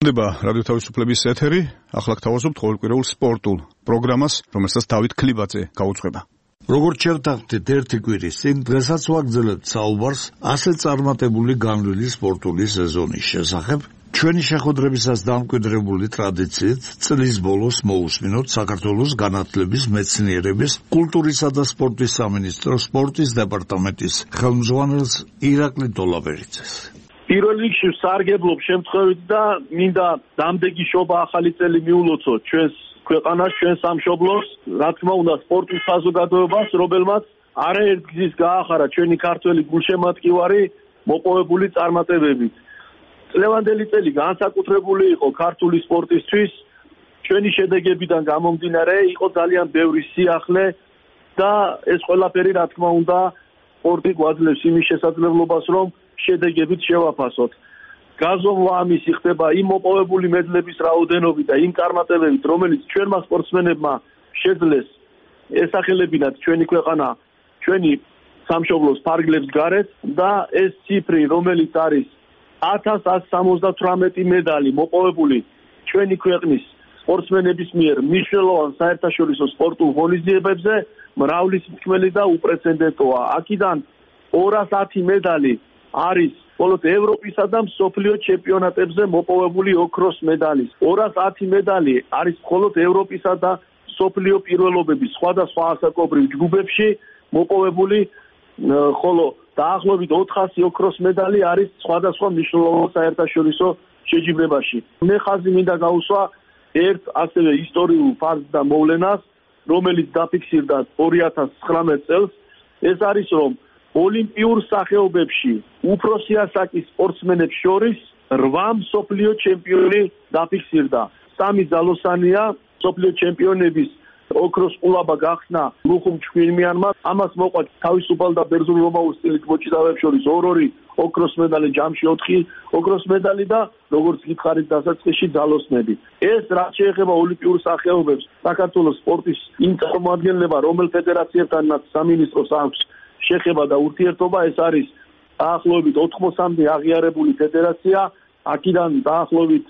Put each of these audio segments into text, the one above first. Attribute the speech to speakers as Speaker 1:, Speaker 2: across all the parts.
Speaker 1: დება რადიო თავისუფლების ეთერი, ახლა გთავაზობთ ყოველკვირეულ სპორტულ პროგრამას, რომელსაც დავით ქლიბაძე გაუძღვება.
Speaker 2: როგორც შევთანხმდით ერთი კვირის წინ, დღესაც ვაგრძელებთ საუბარს ასე წარმატებული განვლილი სპორტული სეზონის შესახებ. ჩვენი შეხვედრებისას დამკვიდრებული ტრადიციით წლის ბოლოს მოусმინოთ საქართველოს განათლების, მეცნიერების, კულტურისა და სპორტის სამინისტროს სპორტის დეპარტამენტის ხელმძღვანელს ირაკლი დოლაბერიძეს.
Speaker 3: პირველ რიგში სარგებლობ შემთხვევით და მინდა დამდეგი შობა ახალი წელი მიულოცოთ ჩვენს ქვეყანას, ჩვენს სამშობლოს, რა თქმა უნდა სპორტის საზოგადოებას, რომელმაც არაერთ გზის გაახარა ჩვენი ქართველი გულშემატკივარი მოპოვებული წარმატებებით. წლევანდელი წელი განსაკუთრებული იყო ქართული სპორტისთვის, ჩვენი შედეგებიდან გამომდინარე იყო ძალიან ბევრი სიახლე და ეს ყველაფერი რა თქმა უნდა სპორტი გვაძლევს იმის შესაძლებლობას, რომ შედეგებით შევაფასოთ. გაზომვა ამისი ხდება იმ მოპოვებული მედლების რაოდენობით და იმ წარმატებებით, რომელიც ჩვენმა სპორტსმენებმა შეძლეს ესახელებინათ ჩვენი ქვეყანა, ჩვენი სამშობლოს ფარგლებს გარეთ და ეს ციფრი, რომელიც არის 1178 медალი მოპოვებული ჩვენი ქვეყნის სპორტსმენების მიერ მნიშვნელოვან საერთაშორისო სპორტულ ღონისძიებებზე, მრავლის მსქმელი და უპრეცედენტოა. აქედან 210 медალი არის მხოლოდ ევროპისა და მსოფლიო ჩემპიონატებზე მოპოვებული ოქროს მედალი. 210 медალი არის მხოლოდ ევროპისა და მსოფლიო პირველობების სხვადასხვა ასაკობრივ ჯგუფებში მოპოვებული, ხოლო დაახლოებით 400 ოქროს მედალი არის სხვადასხვა მნიშვნელოვან საერთაშორისო შეჯიბრებაში. მე ხაზი მინდა გავუსვა ერთ ასევე ისტორიულ ფაქტს და მოვლენას, რომელიც დაფიქსირდა 2019 წელს. ეს არის რომ ოლიმპიურ სახეობებში უფროსი ასაკის სპორტსმენებს შორის 8 მსოფლიო ჩემპიონი დაფიქსირდა. 3 ძალოსანია მსოფლიო ჩემპიონების ოქროს ყულაბა გახსნა ლუხუმ ჩხირმიანმა. ამას მოყვა თავისუფალ და ბერძნულ-რომაულ სტილით მოჭიდავეებს შორის 2 ოქროს მედალი, ჯამში 4 ოქროს მედალი და როგორც გითხარით დასაწყისში ძალოსნები. ეს რაც შეეხება ოლიმპიურ სახეობებს, საქართველოს სპორტის იმ წარმომადგენლება, რომელ ფედერაციებთანაც სამინისტროს აქვს შეხება და ურთიერთობა, ეს არის დაახლოებით 80-მდე აღიარებული ფედერაცია. აქედან დაახლოებით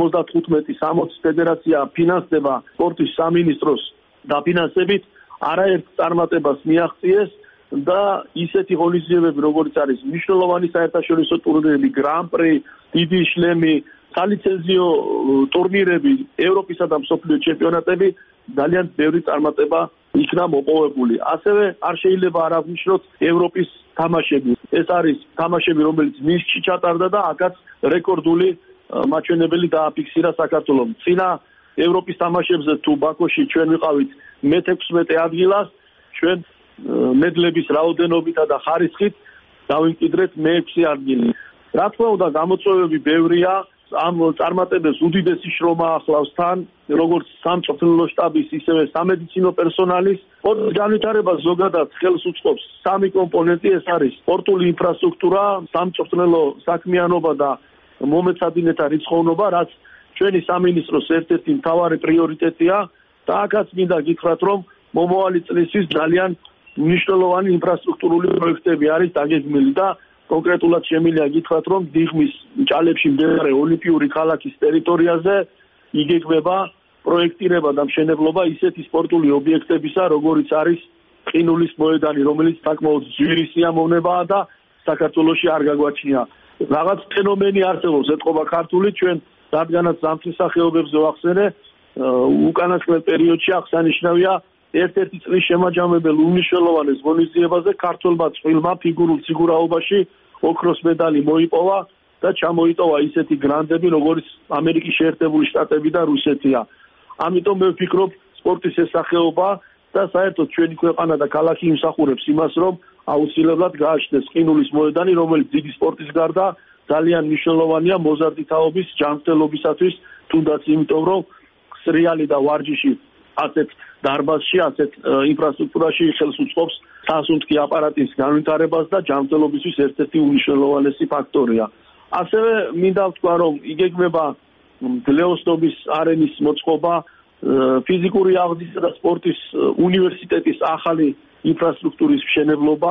Speaker 3: 55-60 ფედერაცია ფინანსდება სპორტის სამინისტროს დაფინანსებით, არაერთ წარმატებას მიაღწიეს და ისეთი ღონისძიებები, როგორც არის მნიშვნელოვანი საერთაშორისო ტურნირები, გრან-პრი, დიდი შლემი, სალიცენზიო ტურნირები, ევროპისა და მსოფლიო ჩემპიონატები, ძალიან ბევრი წარმატება იქნა მოპოვებული. ასევე არ შეიძლება არ აღნიშნოთ ევროპის თამაშები. ეს არის თამაშები, რომელიც მინსკში ჩატარდა და აქაც რეკორდული მაჩვენებელი დააფიქსირა საქართველოს. წინა ევროპის თამაშებზე თუ ბაქოში ჩვენ ვიყავით მე-16 ადგილას, ჩვენ მედლების რაოდენობითა და ხარისხით დავიმკვიდრეთ მე-6 ადგილი. რა თქმა უნდა, გამოწვევები ბევრია. ამ წარმატებებს უდიდესი შრომა ახლავს თან, როგორც სამწვრთნელო შტაბის, ისევე სამედიცინო პერსონალის. სპორტის განვითარებას ზოგადად ხელს უწყობს 3 კომპონენტი, ეს არის სპორტული ინფრასტრუქტურა, სამწვრთნელო საქმიანობა და მომეცადინეთა რიცხოვნობა, რაც ჩვენი სამინისტროს ერთ-ერთი მთავარი პრიორიტეტია და აქაც მინდა გითხრათ, რომ მომავალი წლისთვის ძალიან მნიშვნელოვანი ინფრასტრუქტურული პროექტები არის დაგეგმილი და კონკრეტულად შემიძლია გითხრათ, რომ დიღმის ჭალებში მდებარე ოლიმპიური ქალაქის ტერიტორიაზე იგეგმება პროექტირება და მშენებლობა ისეთი სპორტული ობიექტებისა, როგორიც არის ყინულის მოედანი, რომელიც საკმაოდ ძვირი სიამოვნებაა და საქართველოში არ გაგვაჩნია. რაღაც ფენომენი არსებობს, ეთყობა ქართული, ჩვენ რადგანაც ზამთრის სახეობებზე ვახსენე, უკანასკნელ პერიოდში აღსანიშნავია ერთ-ერთი წლის შემაჯამებელ უმნიშვნელოვანეს ღონისძიებაზე ქართველმა წყვილმა ფიგურულ სიგურაობაში ოქროს მედალი მოიპოვა და ჩამოიტოვა ისეთი გრანდები, როგორც ამერიკის შეერთებული შტატები და რუსეთია. ამიტომ მე ვფიქრობ, სპორტის ეს სახეობა და საერთოდ ჩვენი ქვეყანა და ქალაქი იმსახურებს იმას, რომ აუცილებლად გააჩნდეს ყინულის მოედანი, რომელიც დიდი სპორტის გარდა ძალიან მნიშვნელოვანია მოზარდი თაობის ჯანმრთელობისათვის, თუნდაც იმიტომ, რომ სრიალი და ვარჯიში ასეთ დარბაზში, ასეთ ინფრასტრუქტურაში ხელს უწყობს სასუნთქი აპარატის განვითარებას და ჯანმრთელობისთვის ერთ-ერთი უმნიშვნელოვანესი ფაქტორია. ასევე მინდა ვთქვა, რომ იგეგმება გლეოსნობის არენის მოწყობა, ფიზიკური აღზრდისა და სპორტის უნივერსიტეტის ახალი ინფრასტრუქტურის მშენებლობა,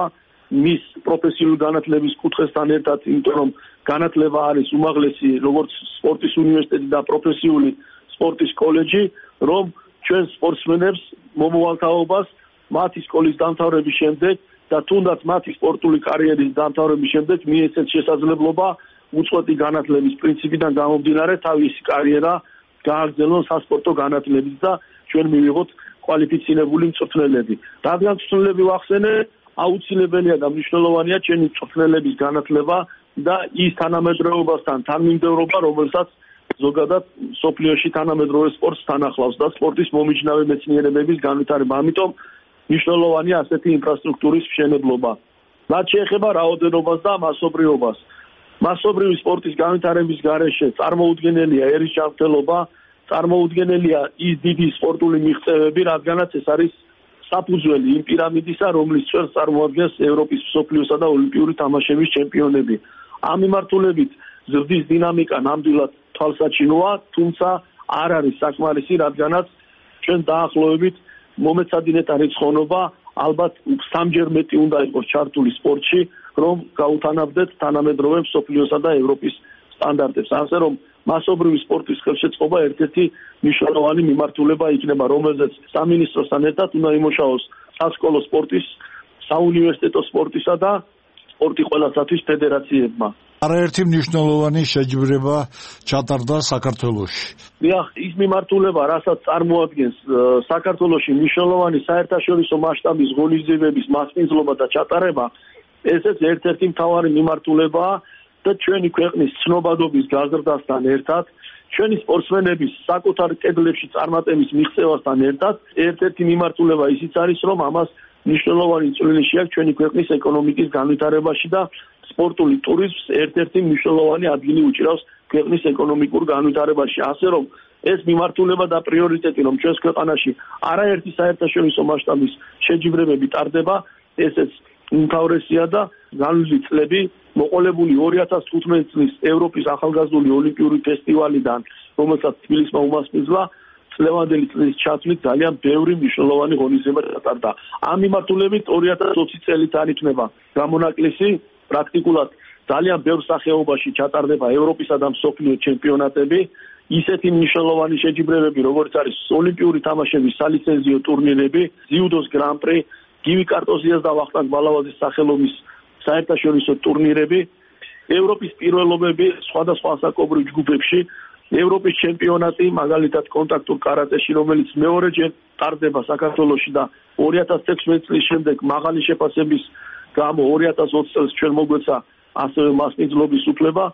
Speaker 3: მის პროფესიული განათლების კუთხესთან ერთად, იმიტომ რომ განათლება არის უმაღლესი როგორც სპორტის უნივერსიტეტი და პროფესიული სპორტის კოლეჯი, რომ ჩვენ სპორტსმენებს მომავალთაობას მათი სკოლის დამთავრების შემდეგ და თუნდაც მათი სპორტული კარიერის დამთავრების შემდეგ მიეცეთ შესაძლებლობა უწყვეტი განათლების პრინციპიდან გამომდინარე თავისი კარიერა გააგრძელონ სასპორტო განათლებით და ჩვენ მივიღოთ კვალიფიცირებული მწვრთნელები. რადგან მწვრთნელები ვახსენე, აუცილებელია და მნიშვნელოვანია ჩვენი მწვრთნელების განათლება და ის თანამედროვეობასთან თანმიმდევრობა, რომელსაც ზოგადად სოფლიოში თანამედროვე სპორტს თან ახლავს და სპორტის მომიჯნავე მეცნიერებების განვითარება. ამიტომ მნიშვნელოვანია ასეთი ინფრასტრუქტურის მშენებლობა. რაც შეეხება რაოდენობას და მასობრივობას. მასობრივი სპორტის განვითარების გარეშე წარმოუდგენელია ერისჯანმრთელობა, წარმოუდგენელია ის დიდი სპორტული მიღწევები, რადგანაც ეს არის საფუძველი იმ პირამიდისა, რომლის წვერს წარმოადგენს ევროპის, მსოფლიოსა და ოლიმპიური თამაშების ჩემპიონები. ამ მიმართულებით ზრდის დინამიკა ნამდვილად თვალსაჩინოა, თუმცა არ არის საკმარისი, რადგანაც ჩვენ დაახლოებით მომეცადინეთა რიცხოვნობა ალბათ სამჯერ მეტი უნდა იყოს ჩართული სპორტში, რომ გაუთანაბრდეთ თანამედროვე მსოფლიოსა და ევროპის სტანდარტებს. ასე რომ მასობრივი სპორტის ხელშეწყობა ერთ-ერთი მნიშვნელოვანი მიმართულება იქნება, რომელზეც სამინისტროსთან ერთად უნდა იმუშაოს სასკოლო სპორტის, საუნივერსიტეტო სპორტისა და სპორტი ყველასათვის ფედერაციებმა.
Speaker 2: არაერთი მნიშვნელოვანი შეჯიბრება ჩატარდა საქართველოში.
Speaker 3: დიახ, ის მიმართულება, რასაც წარმოადგენს საქართველოში მნიშვნელოვანი საერთაშორისო მასშტაბის ღონისძიებების მასპინძლობა და ჩატარება, ესეც ერთ-ერთი მთავარი მიმართულებაა და ჩვენი ქვეყნის ცნობადობის გაზრდასთან ერთად, ჩვენი სპორტსმენების საკუთარ კედლებში წარმატების მიღწევასთან ერთად, ერთ-ერთი მიმართულება ისიც არის, რომ ამას მნიშვნელოვანი წვლილი შეაქვს ჩვენი ქვეყნის ეკონომიკის განვითარებაში და სპორტული ტურიზმს ერთ-ერთი მნიშვნელოვანი ადგილი უჭირავს ქვეყნის ეკონომიკურ განვითარებაში. ასე რომ ეს მიმართულება და პრიორიტეტი, რომ ჩვენს ქვეყანაში არაერთი საერთაშორისო მასშტაბის შეჯიბრებები ტარდება, ესეც უმთავრესია და განვლილი წლები მოყოლებული 2015 წლის ევროპის ახალგაზრდული ოლიმპიური ფესტივალიდან, რომელსაც თბილისმა უმასპინძლა, წლევანდელი წლის ჩათვლით ძალიან ბევრი მნიშვნელოვანი ღონისძიება ჩატარდა. ამ მიმართულებით 2020 წელი თანითნება გამონაკლისი, პრაქტიკულად ძალიან ბევრ სახეობაში ჩატარდება ევროპისა და მსოფლიო ჩემპიონატები, ისეთი მნიშვნელოვანი შეჯიბრებები, როგორც არის ოლიმპიური თამაშების სალიცენზიო ტურნირები, ძიუდოს გრან-პრი, გივი კარტოზიას და ვახტანგ ბალავაძის სახელობის საერთაშორისო ტურნირები, ევროპის პირველობები სხვადასხვა ასაკობრივ ჯგუფებში, ევროპის ჩემპიონატი, მაგალითად კონტაქტურ კარატეში, რომელიც მეორეჯერ ტარდება საქართველოში და 2016 წლის შემდეგ მაღალი შეფასების გამო 2020 წელს ჩვენ მოგვეცა ასევე მასპინძლობის უფლება,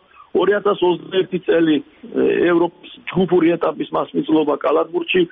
Speaker 3: 2021 წელი ევროპის ჯგუფური ეტაპის მასპინძლობა კალათბურთში,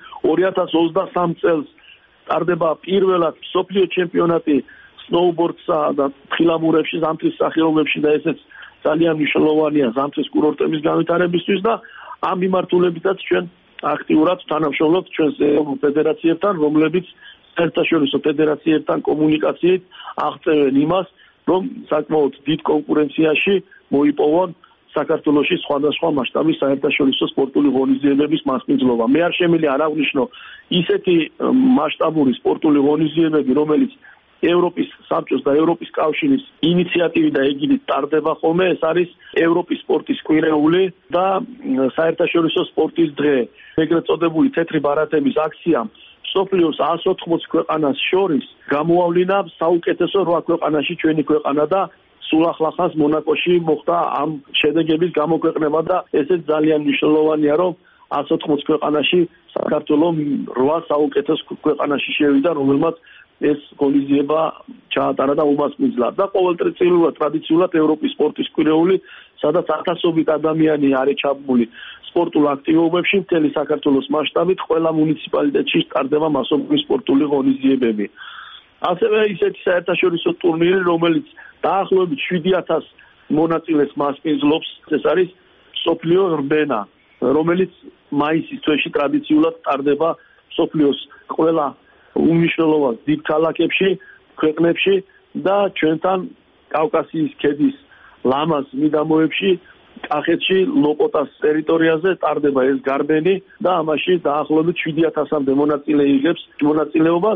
Speaker 3: 2023 წელს ტარდება პირველად მსოფლიო ჩემპიონატი სნოუბორდსა და თხილამურებში, ზამთრის სახეობებში და ესეც ძალიან მნიშვნელოვანია ზამთრის კურორტების განვითარებისთვის და ამ მიმართულებითაც ჩვენ აქტიურად თანამშრომლობთ ჩვენს ფედერაციებთან, რომლებიც საერთაშორისო ფედერაციებთან კომუნიკაციით აღწევენ იმას, რომ საკმაოდ დიდ კონკურენციაში მოიპოვონ საქართველოში სხვადასხვა მასშტაბის საერთაშორისო სპორტული ღონისძიებების მასპინძლობა. მე არ შემიძლია არ აღვნიშნო ისეთი მასშტაბური სპორტული ღონისძიებები, რომელიც ევროპის საბჭოს და ევროპის კავშირის ინიციატივით და ეგიდით ტარდება ხოლმე, ეს არის ევროპის სპორტის კვირეული და საერთაშორისო სპორტის დღე, ეგრეთ წოდებული თეთრი ბარათების აქციამ მსოფლიოს 180 ქვეყანას შორის გამოავლინა საუკეთესო 8 ქვეყანაში ჩვენი ქვეყანა და სულ ახლახანს მონაკოში მოხდა ამ შედეგების გამოქვეყნება და ესეც ძალიან მნიშვნელოვანია, რომ 180 ქვეყანაში საქართველოს 8 საუკეთესო ქვეყანაში შევიდა, რომელმაც ეს ღონისძიება ჩაატარა და უმასპინძლა და ყოველწლიურად ტრადიციულად ევროპის სპორტის კვირეული, სადაც ათასობით ადამიანი არის ჩაბმული სპორტულ აქტივობებში, მთელი საქართველოს მასშტაბით ყველა მუნიციპალიტეტში ტარდება მასობრივი სპორტული ღონისძიებები. ასევე ისეთი საერთაშორისო ტურნირი, რომელიც დაახლოებით 7000 მონაწილეს მასპინძლობს, ეს არის მსოფლიო რბენა, რომელიც მაისის თვეში ტრადიციულად ტარდება მსოფლიოს ყველა უმნიშვნელოვან დიდ ქალაქებში, ქვეყნებში და ჩვენთან კავკასიის ქედის ლამაზ მიდამოებში, კახეთში, ლოპოტას ტერიტორიაზე ტარდება ეს გარბენი და ამაში დაახლოებით 7000-მდე მონაწილე იღებს მონაწილეობას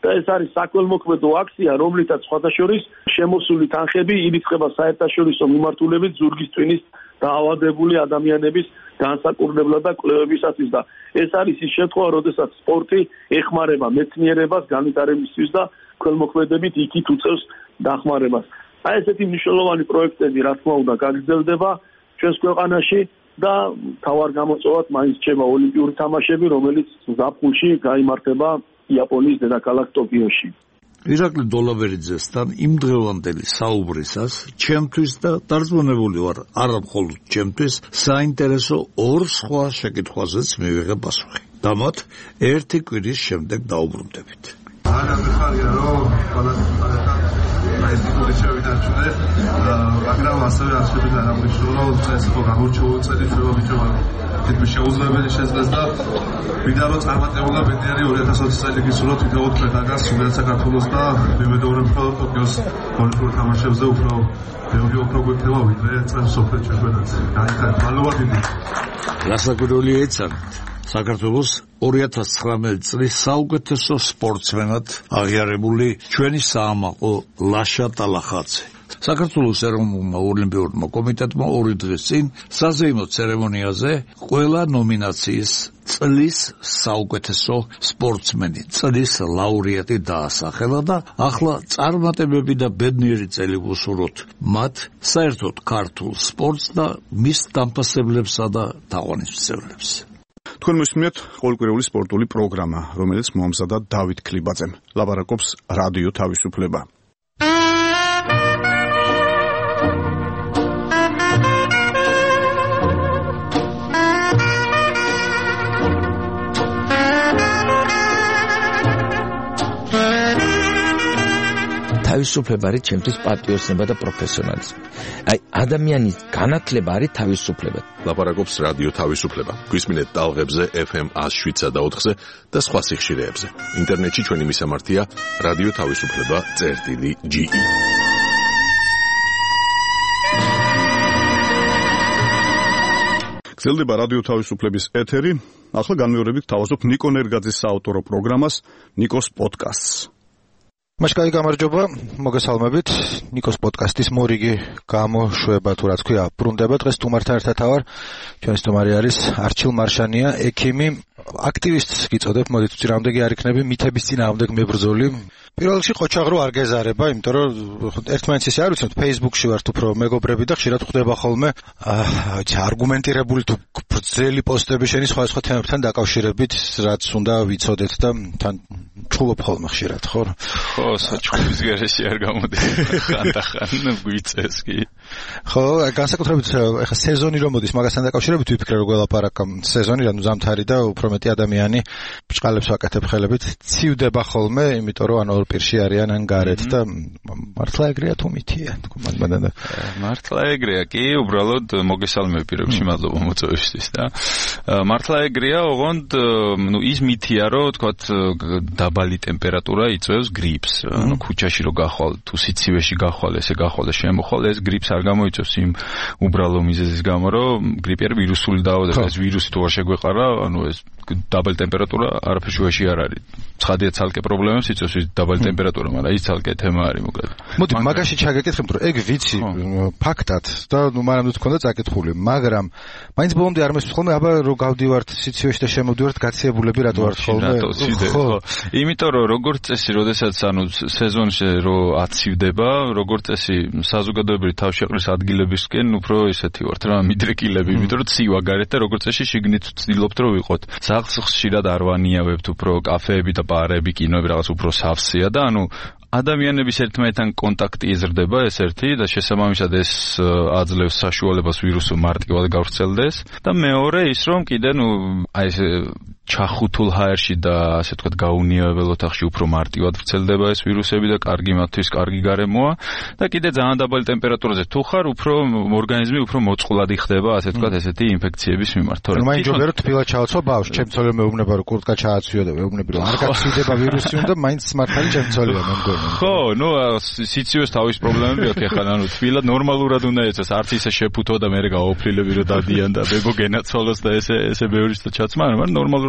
Speaker 3: და ეს არის საქველმოქმედო აქცია, რომლითაც სხვადასხვა შემოსული თანხები ირიცხება საერთაშორისო მიმართულებით ზურგის ტვინის დაავადებული ადამიანების განსაკურნებლად და კვლევებისათვის და ეს არის ის შემთხვევა, როდესაც სპორტი ეხმარება მეცნიერებას განვითარებისთვის და ქველმოქმედებით იქით უწევს დახმარებას. აი ესეთი მნიშვნელოვანი პროექტები, რა თქმა უნდა, გაგრძელდება ჩვენს ქვეყანაში და თავარ გამოწვევად მაინც რჩება ოლიმპიური თამაშები, რომელიც ზაფხულში გაიმართება იაპონიის დედაქალაქ ტოკიოში.
Speaker 2: ირაკლი დოლაბერიძესთან იმ დღევანდელი საუბრისას ჩემთვის და დარწმუნებული ვარ, არა მხოლოდ ჩემთვის, საინტერესო ორ სხვა შეკითხვაზეც მივიღე პასუხი. და მათ ერთი კვირის შემდეგ დაუბრუნდებით.
Speaker 4: არა მიხარია რომ ეს ტიპური შევიდარჩუნე, მაგრამ ასევე არ შეიძლება აღნიშნო, რომ ეს ხო გამორჩეული ჩვევა ბიჭობა თითქმის შეუძლებელი შეძლეს და ვიდა რომ წარმატებულა ბედნიერი 2020 წელი გისურვოთ ვიდეოთ ქვეყანას სულ საქართველოს და მემედოვრებ ხოლმე ტოკიოს ოლიმპიურ თამაშებზე უფრო გვექნება ვიდრე წელს სოფელ ჩემპიონატს. დაიხარ მალოვა დიდი.
Speaker 2: რასაკვირველია ეცანით. საქართველოს 2019 წლის საუკეთესო სპორტსმენად აღიარებული ჩვენი საამაყო ლაშა ტალახაძე. საქართველოს ეროვნულმა ოლიმპიურმა კომიტეტმა 2 დღის წინ საზეიმო ცერემონიაზე ყველა ნომინაციის წლის საუკეთესო სპორტსმენი, წლის ლაურეატი დაასახელა და ახლა წარმატებები და ბედნიერი წელი ვუსურვოთ მათ საერთოდ ქართულ სპორტს და მის დამფასებლებსა და თაყვანისმცემლებს.
Speaker 1: თქვენ მოსმენთ ყოველკვირეული სპორტული პროგრამა, რომელიც მოამზადა დავით ქლიბაძემ. ლაპარაკობს რადიო თავისუფლება.
Speaker 5: თავისუფლება არის ჩემთვის პატრიოტიზმი და პროფესიონალიზმი. აი ადამიანის განათლება არის თავისუფლება.
Speaker 6: ლაპარაკობს რადიო თავისუფლება. გვისმინეთ ტალღებზე FM 107.4-ზე და სხვა სიხშირეებზე. ინტერნეტში ჩვენი მისამართია რადიო თავისუფლება.ge.
Speaker 1: გრძელდება რადიო თავისუფლების ეთერი. ახლა განმეორებით თავაზობ ნიკო ნერგაძის საავტორო პროგრამას ნიკოს პოდკასტს.
Speaker 7: Მაშკაი გამარჯობა, მოგესალმებით. ნიკოს პოდკასტის მორიგი გამოშვება თუ რაც ქვია, ბრუნდება დღეს თუმართან ერთად ვარ. ჩვენი სტუმარი არის არჩილ მარშანია, ექიმი, აქტივისტს გიწოდებ, მოდით ვთქვი, რამდენი არ იქნები მითების წინააღმდეგ მებრძოლი. პირველ რიგში ყოჩაღრო არ გეზარება, იმიტომ რომ ერთმანეთს ისე არ ვიცნობთ, Facebook-ში ვართ უფრო მეგობრები და ხშირად ხდება ხოლმე არგუმენტირებული თუ გრძელი პოსტები შენი სხვადასხვა თემებთან დაკავშირებით, რაც უნდა ვიცოდეთ და თან ჩხუბობ ხოლმე ხშირად, ხო?
Speaker 8: ხო, საჩხუბის გარეშე არ გამოდი. ხანდახან გვიწეს კი.
Speaker 7: ხო, განსაკუთრებით ეხა სეზონი რომ მოდის, მაგასთან დაკავშირებით ვიფიქრე რომ გველაპარაკ სეზონი, ანუ ზამთარი და უფრო მეტი ადამიანი ბჭყალებს ვაკეთებ ხელებით, ცივდება ხოლმე, იმიტომ რომ ანუ პირში არიან ან გარეთ და მართლა ეგრეა თუ მითია თქო
Speaker 8: მართლა ეგრეა კი უბრალოდ მოგესალმები პირებში მადლობა მოწვევისთვის და მართლა ეგრეა ოღონდ ნუ ის მითია რომ თქვათ დაბალი ტემპერატურა იწვევს გრიპს ანუ ქუჩაში რო გახვალ თუ სიცივეში გახვალ ესე გახვალ და შემოხვალ ეს გრიპს არ გამოიწვევს იმ უბრალო მიზეზის გამო რომ გრიპი არის ვირუსული დაავადება ეს ვირუსი თუ არ შეგვეყარა ანუ ეს დაბალი ტემპერატურა არაფერში ვეში არ არის ცხადია ცალკე პრობლემებს იწვევს ის დაბალი ტემპერატურა, მაგრამ ის ცალკე თემა არის მოკლედ.
Speaker 7: მოდი, მაგაში ჩაგეკითხებ, რომ ეგ ვიცი ფაქტად და ნუ მანამდე თქონდა წაკითხული, მაგრამ მაინც ბოლომდე არ მესმის ხოლმე, აბა რო გავდივართ სიცივეში და შემოვდივართ გაციებულები რატო ვართ ხოლმე?
Speaker 8: ხო. იმიტომ რომ როგორც წესი, როდესაც ანუ სეზონში რო აცივდება, როგორც წესი საზოგადოებრივი თავშეყრის ადგილებისკენ უფრო ესეთი ვართ რა, მიდრეკილები, იმიტომ რომ ცივა გარეთ და როგორც წესი შიგნით ვცდილობთ რომ ვიყოთ. სახლს ხშირად არ ვანიავებთ უფრო კაფეები და ბარები, კინოები რაღაც უფრო სავსეა და ანუ ადამიანების ერთმანეთთან კონტაქტი იზრდება ეს ერთი და შესაბამისად ეს აძლევს საშუალებას ვირუსო მარტივად გავრცელდეს და მეორე ის რომ კიდე ნუ აი ეს ჩახუთულ ჰაერში და ასე ვთქვათ გაუნიავებელ ოთახში უფრო მარტივად ვრცელდება ეს ვირუსები და კარგი მათთვის კარგი გარემოა და კიდე ძალიან დაბალი ტემპერატურაზე თუ ხარ უფრო ორგანიზმი უფრო მოწყვლადი ხდება ასე ვთქვათ ესეთი ინფექციების მიმართ თორემ
Speaker 7: მაინც ჯობია რომ თბილად ჩააცვა ბავშვს ჩემცოლე მეუბნება რომ კურტკა ჩააცვიო და მეუბნები რომ არ გაცივდება ვირუსი უნდა მაინც მართალი ჩემცოლეა მე მგონი
Speaker 8: ხო ნუ სიცივეს თავის პრობლემები აქვს ახლა ანუ თბილად ნორმალურად უნდა ეცეს არც ისე შეფუთო და მე გაოფრილები რომ დადიან და ბებო გენაცვალოს და ესე ბევრიც და ჩაცმა მაგრამ ნორმალურად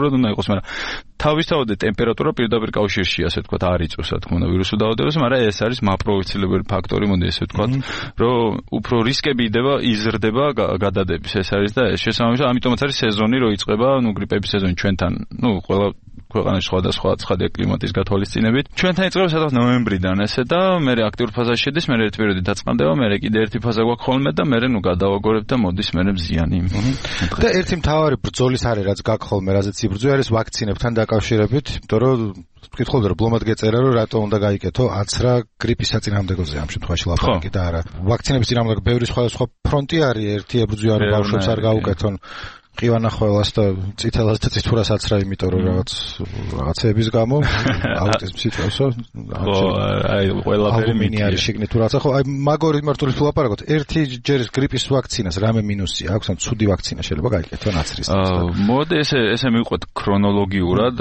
Speaker 8: ფაქტურად უნდა იყოს, მაგრამ თავისთავად ტემპერატურა პირდაპირ კავშირში, ასე ვთქვათ, არ იწვევს, რა თქმა უნდა, ვირუსულ დაავადებას, მაგრამ ეს არის მაპროვოცირებელი ფაქტორი, მოდი ესე ვთქვათ, რომ უფრო რისკები იზრდება გადადების, ეს არის და შესაბამისად, ამიტომაც არის სეზონი, რო იწყება, გრიპების სეზონი ჩვენთან, ყველა ქვეყანაში სხვადასხვა ცხადია კლიმატის გათვალისწინებით. ჩვენთან იწყება სადღაც ნოემბრიდან ესე და მე აქტიურ ფაზაში შედის, მე ერთ პერიოდი დაწყანდება, მე კიდე ერთი ფაზა გვაქვს ხოლმე და მე გადავაგორებ და მოდის მე მზიანი.
Speaker 7: და ერთი მთავარი ბრძოლის არის, რაც გაქვს ხოლმე, რაზეც იბრძვია, არის ვაქცინებთან დაკავშირებით, იმიტომ რომ ვკითხულობდი რომ ბლომად გეწერა რომ რატო უნდა გაიკეთო აცრა გრიპის საწინააღმდეგოზე ამ შემთხვევაში ლაპარაკი და არა ვაქცინების წინააღმდეგ ბევრი სხვადასხვა ფრონტი არის ერთი ებრძვია რომ ბავშვებს არ გაუკეთონ ყივანახველას და წითელას და წითურას აცრა იმიტომ რომ რაღაცეების გამო აუტიზმს იწვევსო
Speaker 8: აი ყველაფერი
Speaker 7: მინიარი შეგნით თუ რაღაცა ხო აი მაგორი მარტოლის ლაპარაკობთ ერთი ჯერ გრიპის ვაქცინას რამე მინუსი აქვს ან ცუდი ვაქცინა შეიძლება გაიკეთონ აცრის
Speaker 8: მოდი ესე მივყვეთ ქრონოლოგიურად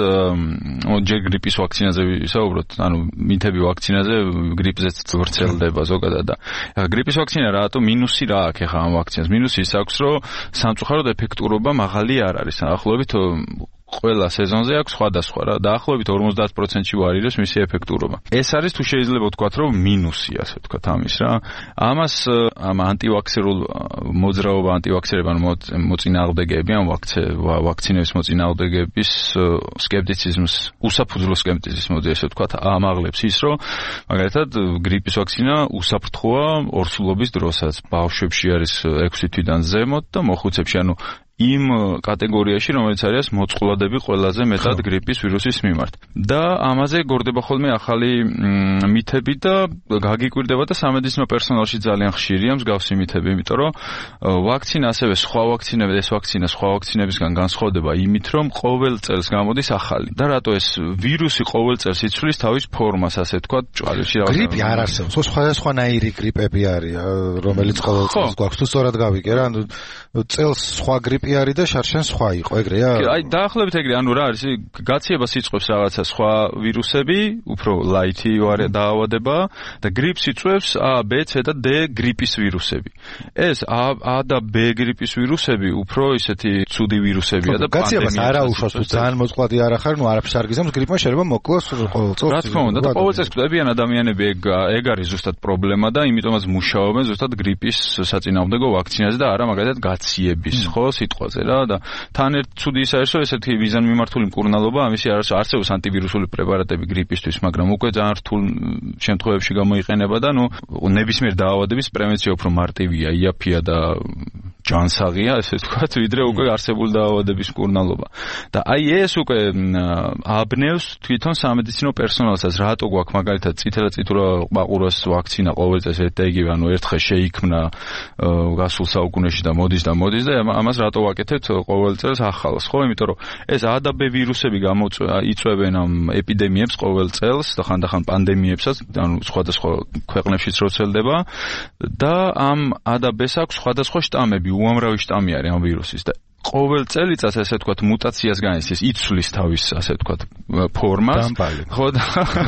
Speaker 8: ჯერ გრიპის ვაქცინაზე ვისაუბროთ ანუ მითები ვაქცინაზე გრიპზეც ვრცელდება ზოგადად და გრიპის ვაქცინა რატო მინუსი რა აქვს ახლა ამ ვაქცინას მინუსი ის აქვს რომ სამწუხაროდ ეფექტურობა მაღალი არ არის. ახლობით ყველა სეზონზე აქვს სხვადასხვა რა. დაახლოებით 50%-ში ვარირებს მისი ეფექტურობა. ეს არის თუ შეიძლება ვთქვათ, რომ მინუსი, ასე ვთქვათ, ამის რა. ამას ამ ანტივაქსერულ მოძრაობა ანტივაქსერები ან მოწინააღმდეგეები ან ვაქცინების მოწინააღმდეგეების სკეპტიციზმს, უსაფუძვლო სკეპტიციზმს, ასე ვთქვათ, ამაღლებს ის, რომ მაგალითად გრიპის ვაქცინა უსაფრთხოა ორსულობის დროსაც. ბავშვებში არის 6 თვიდან ზემოთ და მოხუცებში, ანუ იმ კატეგორიაში, რომელიც არის მოწყვლადები ყველაზე მეტად გრიპის ვირუსის მიმართ. და ამაზე გორდება ხოლმე ახალი მითები და გაგიკვირდება და სამედიცინო პერსონალში ძალიან ხშირია მსგავსი მითები, იმიტომ რომ ვაქცინა ასევე სხვა ვაქცინები, ეს ვაქცინა სხვა ვაქცინებისგან განსხვავდება იმით, რომ ყოველ წელს გამოდის ახალი. და რატო ეს ვირუსი ყოველ წელს იცვლის თავის ფორმას, ასე ვთქვათ, ჭვალებში რაღაც.
Speaker 7: გრიპი არ არსებობს, სხვადასხვანაირი გრიპები არის, რომელიც ყოველ წელს გვაქვს. თუ სწორად გავიგე რა, ანუ წელს სხვა გრიპი არის და შარშან სხვა იყო, ეგრეა?
Speaker 8: აი, დაახლოებით ეგრე, ანუ რა არის, გაციებას იწყებს რაღაცა სხვა ვირუსები, უფრო ლაითი დაავადება და გრიპს იწვევს A, B, C და D გრიპის ვირუსები. ეს A და B გრიპის ვირუსები უფრო ისეთი ცუდი ვირუსებია და
Speaker 7: გაციებას არ აუშვას, თუ ძალიან მოწყვლადი არ ახარ, ნუ არაფერს არ გიზამს, გრიპმა შეიძლება მოკლოს ყოველ წელს.
Speaker 8: რა თქმა უნდა, და ყოველ წელს კვდებიან ადამიანები, ეგ არის ზუსტად პრობლემა და იმიტომაც მუშაობენ ზუსტად გრიპის საწინააღმდეგო ვაქცინაზე და არა მაგალითად გაციების, ხო, სიტყვაზე რა და თან ერთ ცუდი ის არის, რომ ესეთი მიზანმიმართული მკურნალობა ამისი არსებობს ანტივირუსული პრეპარატები გრიპისთვის, მაგრამ უკვე ძალიან რთულ შემთხვევებში გამოიყენება და ნუ ნებისმიერ დაავადების პრევენცია უფრო მარტივია, იაფია და ჯანსაღია, ესე ვთქვათ, ვიდრე უკვე არსებული დაავადების მკურნალობა. და აი ეს უკვე აბნევს თვითონ სამედიცინო პერსონალსაც, რატო გვაქვს მაგალითად წითელ-წითურა ყაყურას ვაქცინა ყოველ წელს ერთ და იგივე, ანუ ერთხელ შეიქმნა გასულ საუკუნეში და მოდის და ამას რატო ვაკეთებთ ყოველ წელს ახალს, ხო? იმიტომ რომ ეს A და B ვირუსები იწვევენ ამ ეპიდემიებს ყოველ წელს და ხანდახან პანდემიებსაც, ანუ სხვადასხვა ქვეყნებშიც როცელდება და ამ A და B-ს აქვს სხვადასხვა შტამები, უამრავი შტამი არის ამ ვირუსის და ყოველ წელიწადს ასე ვთქვათ მუტაციას განიცდის, იცვლის თავის ასე ვთქვათ ფორმას. ხო და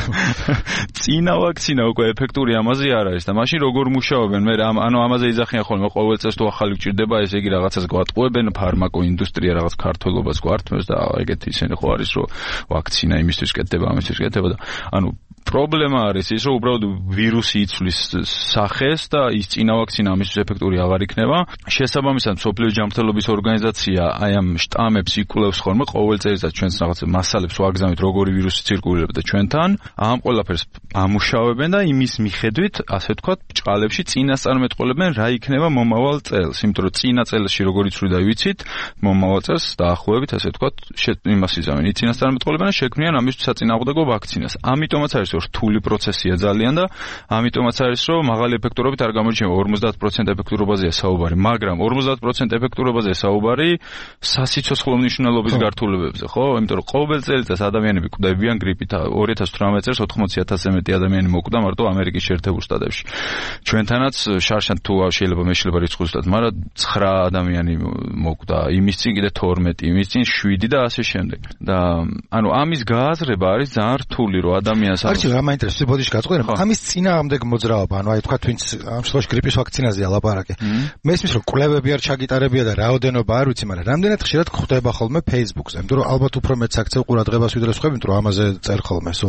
Speaker 8: წინა ვაქცინა უკვე ეფექტური ამაზე არ არის და მაშინ როგორ მუშაობენ? მე ანუ ამაზე იძახიან ხოლმე ყოველ წელს თუ ახალი გჭირდება, ესე იგი რაღაცას გვატყუებენ, ფარმაკო ინდუსტრია რაღაც ქართველობას გვართმევს და ეგეთი ისინი ხო არის, რომ ვაქცინა იმისთვის კეთდება, ამისთვის კეთდება და ანუ პრობლემა არის ის, რომ უბრალოდ ვირუსი იცვლის სახეს და ის წინა ვაქცინა ამისთვის ეფექტური აღარ იქნება. შესაბამისად, მსოფლიო ჯანმრთელობის ორგანიზაცია აი ამ შტამებს იკვლევს ხოლმე ყოველ წელიწად ჩვენს რაღაც მასალებს ვაგზავნით, როგორი ვირუსი ცირკულირებდა ჩვენთან. ამ ყველაფერს ამუშავებენ და იმის მიხედვით, ასე ვთქვათ, ბჭყალებში წინასწარმეტყველებენ რა იქნება მომავალ წელს, იმიტომ რომ წინა წელში როგორ იცვლიდა ვიცით, მომავალ წელს დაახლოებით, ასე ვთქვათ, იმას იზამენ, წინასწარმეტყველებენ და შექმნიან ამისთვის საწინააღმდეგო ვაქცინას. ამიტომაც არის რთული პროცესია ძალიან და ამიტომაც არის, რომ მაღალი ეფექტურობით არ გამოირჩევა 50% ეფექტურობაზეა საუბარი, მაგრამ 50% ეფექტურობაზეა საუბარი სასიცოცხლო მნიშვნელობის გართულებებზე, ხო? იმიტომ რომ ყოველ წელიწადს ადამიანები კვდებიან გრიპით. 2018 წელს 80,000-ზე მეტი ადამიანი მოკვდა მარტო ამერიკის შეერთებულ შტატებში. ჩვენთანაც შარშან თუ შეიძლება რიცხვი ზუსტად, მაგრამ 9 ადამიანი მოკვდა, იმის წინ კიდე 12, იმის წინ 7 და ასე შემდეგ. და ანუ ამის გააზრება არის ძალიან რთული, რომ ადამიანს
Speaker 7: იცი რა მაინტერესებს ბოდიში გაწყობენ ამის წინააღმდეგ მოძრაობა ანუ აი თქვა ვინც ამ შემთხვევაში გრიპის ვაქცინაზეა ლაპარაკი მესმის რომ კვლევები არ ჩაგიტარებია და რაოდენობა არ ვიცი მაგრამ რამდენად ხშირად ხვდება ხოლმე Facebook-ზე იმიტომ რომ ალბათ უფრო მეც აქცევ ყურადღებას ვიდრე სხვები იმიტომ რომ ამაზე წერ ხოლმე სულ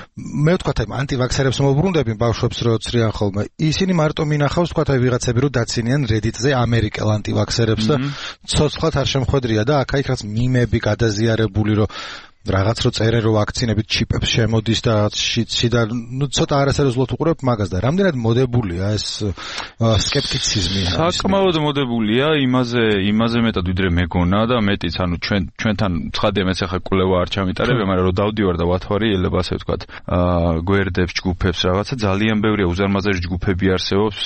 Speaker 7: მე ვთქვა აი ანტივაქსერებს მოუბრუნდები ბავშვებს რო ცრიან ხოლმე ისინი მარტო მინახავს თქვა აი ვიღაცები რო დაცინიან Reddit-ზე ამერიკელ ანტივაქსერებს და ცოცხლად არ შემხვედრია და აქ-იქ რაც მიმები გადაზიარებული რომ რაღაც რო წერენ რომ ვაქცინებით ჩიპებს შემოდის და შიდა ნუ ცოტა არასერიოზულად უყურებ მაგას და რამდენად მოდებულია ეს სკეპტიციზმი
Speaker 8: საკმაოდ მოდებულია იმაზე მეტად ვიდრე მეგონა და მეტიც ანუ ჩვენთან ცხადია მეც ახლა კვლევა არ ჩამიტარებია მაგრამ რომ დავდივარ და ვათვარი ელება ასე ვთქვათ გვერდებს ჯგუფებს რაღაცა ძალიან ბევრია უზარმაზარი ჯგუფები არსებობს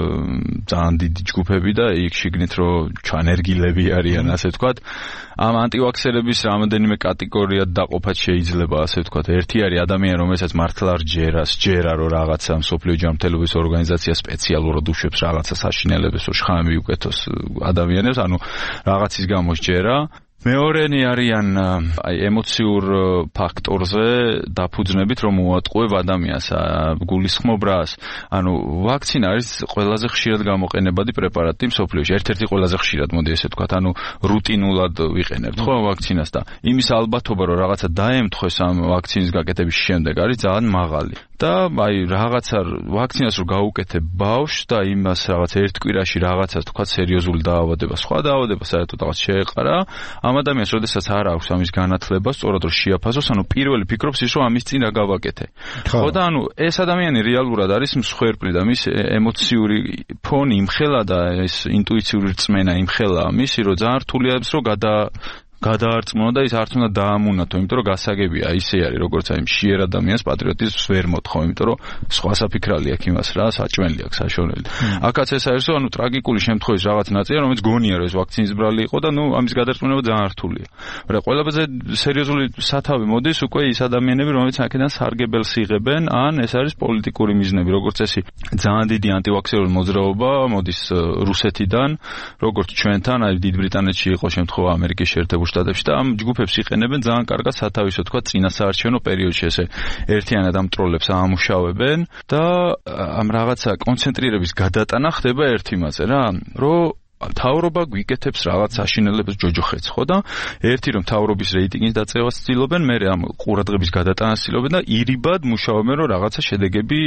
Speaker 8: ძალიან დიდი ჯგუფები და იქ შიგნით რომ ჩანერგილები არიან ასე ვთქვათ ამ ანტივაქსერების რამდენიმე კატეგორია დაყოფად შეიძლება ასე ვთქვათ. ერთი არის ადამიანი, რომელსაც მართლა სჯერა რომ რაღაცა მსოფლიო ჯანმრთელობის ორგანიზაცია სპეციალურად უშვებს რაღაცა საშინელებას, რომ შხამი მიუკეთოს ადამიანებს, ანუ რაღაცის გამო სჯერა. მეორენი არიან აი ემოციურ ფაქტორზე დაფუძნებით რომ მოატყუებ ადამიანს გულისხმობრას ანუ ვაქცინა არის ყველაზე ხშირად გამოყენებადი პრეპარატი მსოფლიოში ერთ-ერთი ყველაზე ხშირად მოდი ესე ვთქვათ ანუ რუტინულად ვიყენებთ ხო ვაქცინას და იმის ალბათობა რომ რაღაცა დაემთხვეს ამ ვაქცინის გაკეთების შემდეგ არის ძალიან მაღალი და აი რაღაცა ვაქცინას რო გაუკეთებ ბავშვს და იმას რაღაც ერთ კვირაში რაღაცას თქვა სერიოზული დაავადება სხვა დაავადება საერთოდ რაღაც შეეყარა ამ ადამიანს როდესაც არ აქვს ამის განათლება სწორად რომ შეაფასოს ანუ პირველი ფიქრობს ის რომ ამის წინ რა გავაკეთე ხო და ანუ ეს ადამიანი რეალურად არის მსხვერპლი და მის ემოციური ფონი იმხელა და ეს ინტუიციური რწმენა იმხელა მისი რომ ძალიან რთულია ის რომ გადაარწმუნა და ის არც უნდა დაამუნათო, იმიტომ რომ გასაგებია ისე არის, როგორც აი მშიერ ადამიანს პატრიოტიზმს ვერ მოთხოვ, იმიტომ რომ სხვა საფიქრალი აქვს იმას რა, საჭმელი აქვს საშონელი. აქაც ეს არის, რომ ანუ ტრაგიკული შემთხვევის რაღაც ნაწილია, რომელიც გონია რომ ეს ვაქცინის ბრალი იყო და ნუ ამის გადარწმუნება ძალიან რთულია. მაგრამ ყველაზე სერიოზული სათავე მოდის უკვე ის ადამიანები, რომლებიც აქედან სარგებელს იღებენ, ან ეს არის პოლიტიკური მიზნები, როგორც წესი. ძალიან დიდი ანტივაქსერული მოძრაობა მოდის რუსეთიდან, როგორც ჩვენთან, აი დიდ ბრიტანეთში იყო შემთხვევა ამერიკის შეერთებულ შტატებში და ამ ჯგუფებს იყენებენ ძალიან კარგად სათავისო თქვა წინასაარჩევნო პერიოდში ესე ერთიანად ამ ტროლებს აამუშავებენ და ამ რაღაცა კონცენტრირების გადატანა ხდება ერთ იმაზე რა რომ თავრობა გვიკეთებს რაღაც საშინელებას ჯოჯოხეთს ხო და ერთი რომ თავრობის რეიტინგის დაწევას ცდილობენ მე ამ ყურადღების გადატანას ცდილობენ და ირიბად მუშაობენ რომ რაღაცა შედეგები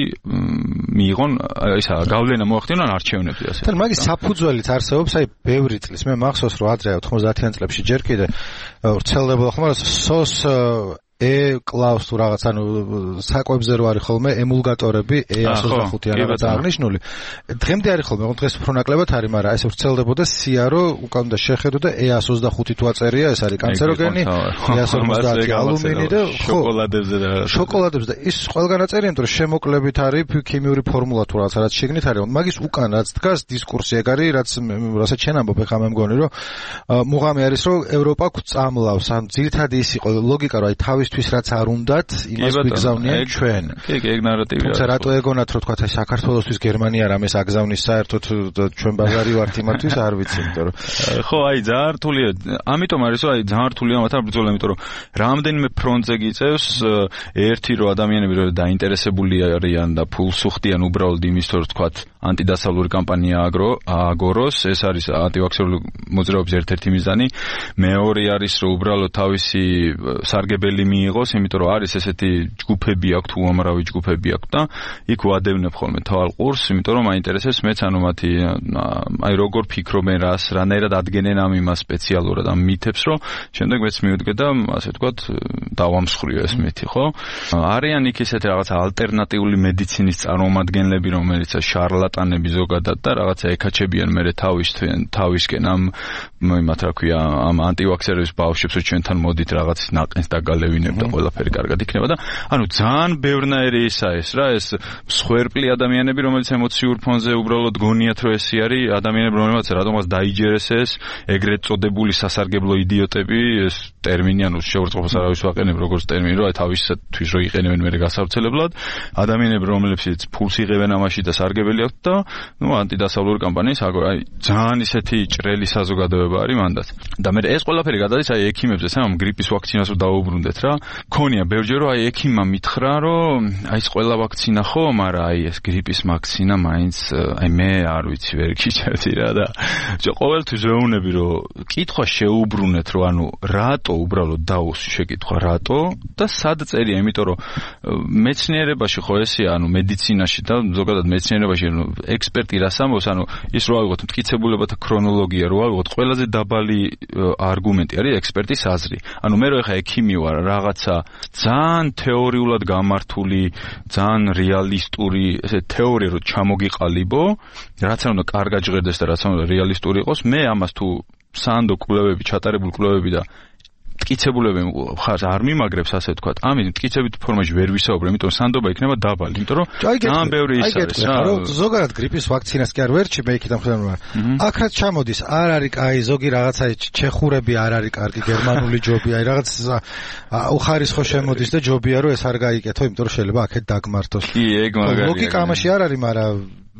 Speaker 8: მიიღონ ისა გავლენა მოახდინონ არჩევნებზე ასე
Speaker 7: თან მაგის საფუძველიც არსებობს აი ბევრი წლის მე მახსოვს რომ ადრე 90-იან წლებში ჯერ კიდე ვრცელდებოდა ხოლმე სოს კლაუს თუ რაღაც ანუ საკვებზე რო არის ხოლმე ემულგატორები E125 ან რაღაც აღნიშნული დღემდე არის ხოლმე დღეს უფრო ნაკლებად არის მაგრამ ეს ვრცელდებოდა სიარო უკან და შეხედო და E125 თუ აწერია ეს არის კანცეროგენი E150 ალუმინი და შოკოლადებზე და ის ყველგან აწერია იმიტომ რომ შემოკლებით არის ქიმიური ფორმულა თუ რაღაც რაც შეგნით არის მაგის უკან რაც დგას დისკურსი ეგ არის რასაც შენ ამბობ ხა მე მგონი რომ მუღამი არის რომ ევროპა გვწამლავს ან ძირითადი ის იყო ლოგიკა რომ აი თავის თვის რაც არ უნდათ იმას ვიგზავნიან ჩვენ.
Speaker 8: კი, ეგ ნარატივია.
Speaker 7: თუმცა რატო ეგონათ რომ თქვა აი საქართველოსთვის გერმანია რამეს აგზავნის საერთოდ ჩვენ ბაზარი ვართ იმათვის არ ვიცი, იმიტომ რომ
Speaker 8: ხო, აი ძალიან რთულია. ამიტომ არის რომ აი ძალიან რთულია მათთან ბრძოლა, იმიტომ რომ რამდენიმე ფრონტზე გიწევს ერთი რომ ადამიანები რომ დაინტერესებული არიან და ფულს უხდიან უბრალოდ იმის რომ თქვა ანტიდასავლური კამპანია აგოროს, ეს არის ანტივაქსერული მოძრაობის ერთ-ერთი მიზანი. მეორე არის რომ უბრალოდ თავისი სარგებელი მიიღოს, იმიტომ რომ არის ესეთი ჯგუფები აქვს, უამრავი ჯგუფები აქვს და იქ ვადევნებ ხოლმე თვალყურს, იმიტომ რომ მაინტერესებს მეც ანუ მათი აი როგორ ფიქრობენ რას, რანაირად ადგენენ ამ იმას სპეციალურად ამ მითებს, რომ შემდეგ მეც მივიდგე და ასე ვთქვათ დავამსხვრიო ეს მითი, ხო? არიან იქ ესეთი რაღაც ალტერნატიული მედიცინის წარმომადგენლები, რომელიც შარლატანები ზოგადად და რაღაცა ეკაჩებიან მე თავისკენ ამ იმათ რა ქვია ამ ანტივაქსერების ბავშვებს რომ ჩვენთან მოდით რაღაც ნაყენს დაგალევინებ და ყველაფერი კარგად იქნება და ანუ ძალიან ბევრნაირი ისაა ეს რა ეს მსხვერპლი ადამიანები რომელიც ემოციურ ფონზე უბრალოდ გონიათ რომ ესე არის ადამიანები რომელსაც რატომაც დაიჯერეს ეს ეგრეთ წოდებული სასარგებლო იდიოტები ეს ტერმინი ანუ შეურწყობას არავის ვაყენებ როგორც ტერმინი რომ აი თავისთვის რო იყენებენ მე გასავრცელებლად ადამიანები რომლებიც ფულს იღებენ ამაში და სარგებელი აქვთ და ნუ ანტიდასავლური კამპანიის აი ძალიან ისეთი ჭრელი საზოგადოება არის მანდაც და მე ეს ყველაფერი გადადის აი ექიმებს ეს ამ გრიპის ვაქცინას რო დაუბრუნდეთ რა და ქონია ბევრჯერ რომ აი ექიმმა მითხრა რომ აი ეს ყველა ვაქცინა ხო, მაგრამ აი ეს გრიპის ვაქცინა მაინც აი მე არ ვიცი ვერ გიჩვენე რა და ყოველთვის ვეუბნები რომ კითხვა შეუბრუნეთ რომ ანუ რატო უბრალოდ დაუსვი შეკითხვა რატო და სად წერია, იმიტომ რომ მეცნიერებაში ხო ესეა, ანუ მედიცინაში და ზოგადად მეცნიერებაში ექსპერტი რას ამბობს, ანუ ის რო ავიღოთ მტკიცებულებათა ქრონოლოგია, რო ავიღოთ ყველაზე დაბალი არგუმენტი არის ექსპერტის აზრი. ანუ მე რო ეხა ექიმი ვარ, რაღაცა ძალიან თეორიულად გამართული, ძალიან რეალისტური, ესე თეორია რო ჩამოგიყალიბო, რაც არ უნდა კარგად ჟღერდეს და რაც არ უნდა რეალისტური იყოს, მე ამას თუ სანდო კვლევები, ჩატარებული კვლევები და მტკიცებულები ხარს არ მიმაგრებს, ასე ვთქვათ. ამით მტკიცებით ფორმაში ვერ ვისაუბრე, იმიტომ რომ სანდობა იქნება დაბალი, იმიტომ რომ ძალიან ბევრი ის არის რა.
Speaker 7: ზოგადად გრიპის ვაქცინას კი არ ვერჩი, მე იქიდან ხვდები რომ აქ რაც ჩამოდის, არ არის კაი, ზოგი რაღაცა ჩეხურები არ არის კარგი, გერმანული ჯობია, აი რაღაც უხარისხო შემოდის და ჯობია რომ ეს არ გაიკეთო, იმიტომ რომ შეიძლება აქეთ დაგმართოს.
Speaker 8: კი, ეგ მაგარია.
Speaker 7: ლოგიკა ამაში არ არის, მაგრამ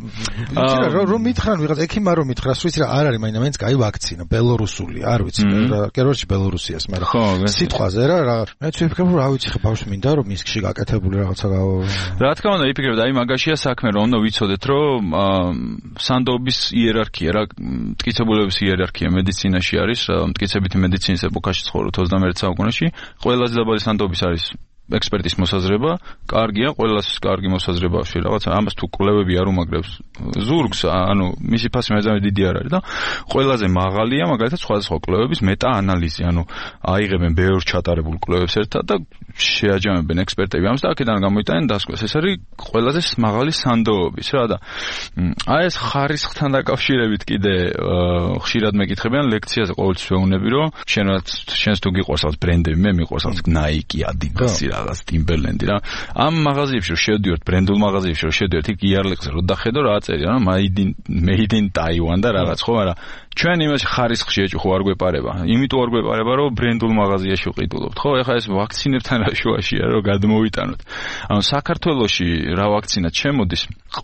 Speaker 7: რომ მითხრან ვიღაც ექიმმა რომ მითხრას ვიცი რა არ არის მაინც კაი ვაქცინა ბელორუსული არ ვიცი კეროში ბელორუსიას მაგრამ სიტყვაზე რა მეც ვიფიქრებ რომ რა ვიცი ხე ბავშვი მინდა რომ მისკში გაკეთებული რაღაცა რა
Speaker 8: თქმა უნდა ვიფიქრებ და აი მაგაშია საქმე რომ უნდა ვიცოდეთ რომ სანდობის იერარქია რა მტკიცებულების იერარქია მედიცინაში არის მტკიცებითი მედიცინის ეპოქაში ცხოვრობთ 21 საუკუნეში ყველაზე დაბალი სანდობის არის ექსპერტის მოსაზრება, კარგია, ყველას კარგი მოსაზრება შეიძლება, ამას თუ კვლევები არ უმაგრებს ზურგს, ანუ მისი ფასი მეძავი დიდი არ არის და ყველაზე მაღალია, მაგალითად სხვადასხვა კვლევების მეტა-ანალიზი, ანუ აიღებენ ბევრ ჩატარებულ კვლევებს ერთად და შეაჯამებენ ექსპერტები ამას და აქედან გამოიტანენ დასკვას. ეს არის ყველაზე მაღალი სანდოობის რა და აი ეს ხარისხთან დაკავშირებით კიდე ხშირად მეკითხებიან ლექციაზე ყოველთვის ვეუბნები რომ შენს თუ გიყვარს რაღაც ბრენდები, მე მიყვარს რაღაც Nike, Adidas რაღაც Timberland რა. ამ მაღაზიებში რომ შევდივართ, ბრენდულ მაღაზიებში რომ შევდივართ, იქ იარლექზე რომ დახედო რა აწერია, რა made in Taiwan და რაღაც ხო, მაგრამ ჩვენ იმაში ხარისხში ეჭვ არ გვეპარება. იმიტომ არ გვეპარება, რომ ბრენდულ მაღაზიაში ვყიდულობთ, ხო? ეხლა ეს ვაქცინებთან რა შუაშია, რომ გადმოვიტანოთ. ანუ საქართველოში რა ვაქცინა შემოდის?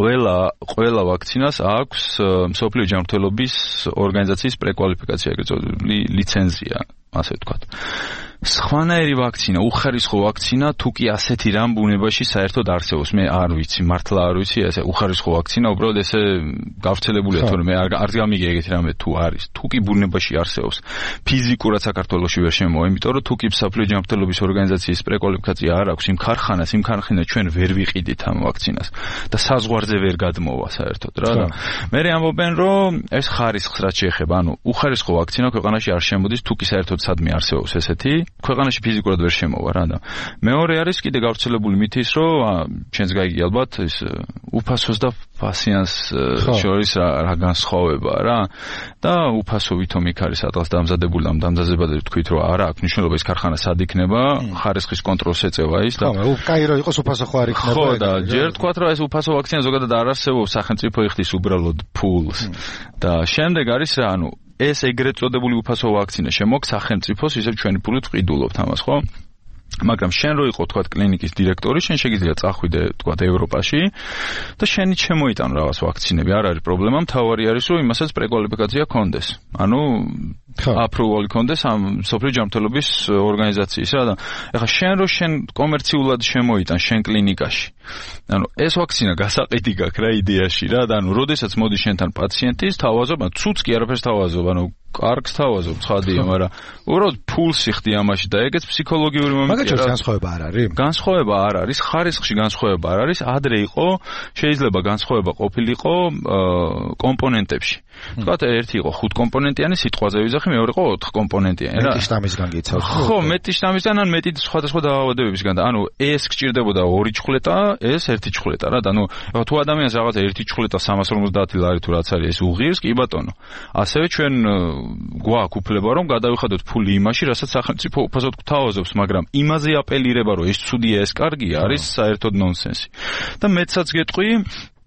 Speaker 8: ყველა ვაქცინას აქვს მსოფლიო ჯანმრთელობის ორგანიზაციის პრეკვალიფიკაცია, ეგრეთ წოდებული ლიცენზია, ასე ვთქვათ. სხვანაირი ვაქცინა, უხარისხო ვაქცინა, თუ კი ასეთი რამ ბუნებაში საერთოდ არსებობს, მე არ ვიცი, მართლა არ ვიცი, ესე უხარისხო ვაქცინა, უბრალოდ ესე გავრცელებულია, თორემ მე არ გამიგე ეგეთი რამე თუ არის, თუ კი ბუნებაში არსებობს. ფიზიკურად საქართველოში ვერ შემოვა, იმიტომ რომ თუ კი მსოფლიო ჯანმრთელობის ორგანიზაციის პრეკვალიფიკაცია არ აქვს იმ ქარხანას ჩვენ ვერ ვიყიდით ამ ვაქცინას და საზღვარზე ვერ გადმოვა საერთოდ რა და მე ამბობენ რომ ეს ხარისხს რაც შეეხება, ანუ უხარისხო ვაქცინა ქვეყანაში არ შემოდის, თუ კი საერთოდ სადმე არსებობს ესეთი ქვეყანაში ფიზიკურად ვერ შემოვა რა და მეორე არის კიდე გავრცელებული მითი ის რომ ჩვენს გაიგე ალბათ ის უფასოს და პაციენტს შორის რა განსხვავება რა და უფასო ვითომ იქ არის სადღაც დამზადებული ამ დამზადებაზე თქვით რომ არა აქვს მნიშვნელობა ის ქარხანა სად იქნება ხარისხის კონტროლს ეწევა ის და
Speaker 7: ხო კაი რომ იყოს უფასო ხო არ იქნება
Speaker 8: ხო და ჯერ თქვათ რომ ეს უფასო ვაქცინა ზოგადად არ არსებობს სახელმწიფო იხდის უბრალოდ ფულს და შემდეგ არის რა ანუ ეს ეგრეთ წოდებული უფასო ვაქცინა შემოქვს სახელმწიფოს ისევ ჩვენი ფულით ვყიდულობთ ამას ხო მაგრამ შენ რო იყო თქვა კლინიკის დირექტორი, შენ შეგიძლია წახვიდე თქვა ევროპაში და შენი შემოიტანო რაღაც ვაქცინები, არ არის პრობლემა, მთავარი არის რომ იმასაც პრეკვალიფიკაცია ქონდეს. ანუ აპრუვალი ქონდეს ამ სოფლიო ჯანმრთელობის ორგანიზაციის რა და ეხლა შენ კომერციულად შემოიტან შენ კლინიკაში. ანუ ეს ვაქცინა გასაყიდი გაქვს რა იდეაში რა და ანუ როდესაც მოდის შენთან პაციენტი, თავაზობ, ცუც კი არაფერს თავაზობ, ანუ კარგს თავაზობ, ცხადია, მაგრამ უბრალოდ ფულს იხდი ამაში და ეგეც ფსიქოლოგიური მომენტია.
Speaker 7: მაგაჩვენს განსხვავება არ არის?
Speaker 8: განსხვავება არ არის, ხარისხში განსხვავება არ არის, ადრე იყო, შეიძლება განსხვავება ყოფილიყო კომპონენტებში. თქვათ, ერთი იყო 5 კომპონენტიანი, სიტყვაზე ვიზახი, მეორე იყო 4 კომპონენტიანი რა.
Speaker 7: მეტი შტამისგან გიცავთ.
Speaker 8: ხო, მეტი შტამისგან, ან მეტი სხვადასხვა დაავადებებისგან და ანუ ეს გჭირდებოდა 2 ჩხლეტა, ეს 1 ჩხლეტა რა და ანუ თუ ადამიანს რაღაცა 1 ჩხლეტა 350 ლარი თუ რაც არის, ეს უღირს, კი ბატონო. ასევე ჩვენ გვაქვს უფლება რომ გადავიხადოთ ფული იმაში, რასაც სახელმწიფო უფასოდ გვთავაზობს, მაგრამ იმაზე აპელირება რომ ეს ცუდია, ეს კარგია, არის საერთოდ ნონსენსი. და მეცაც გეტყვი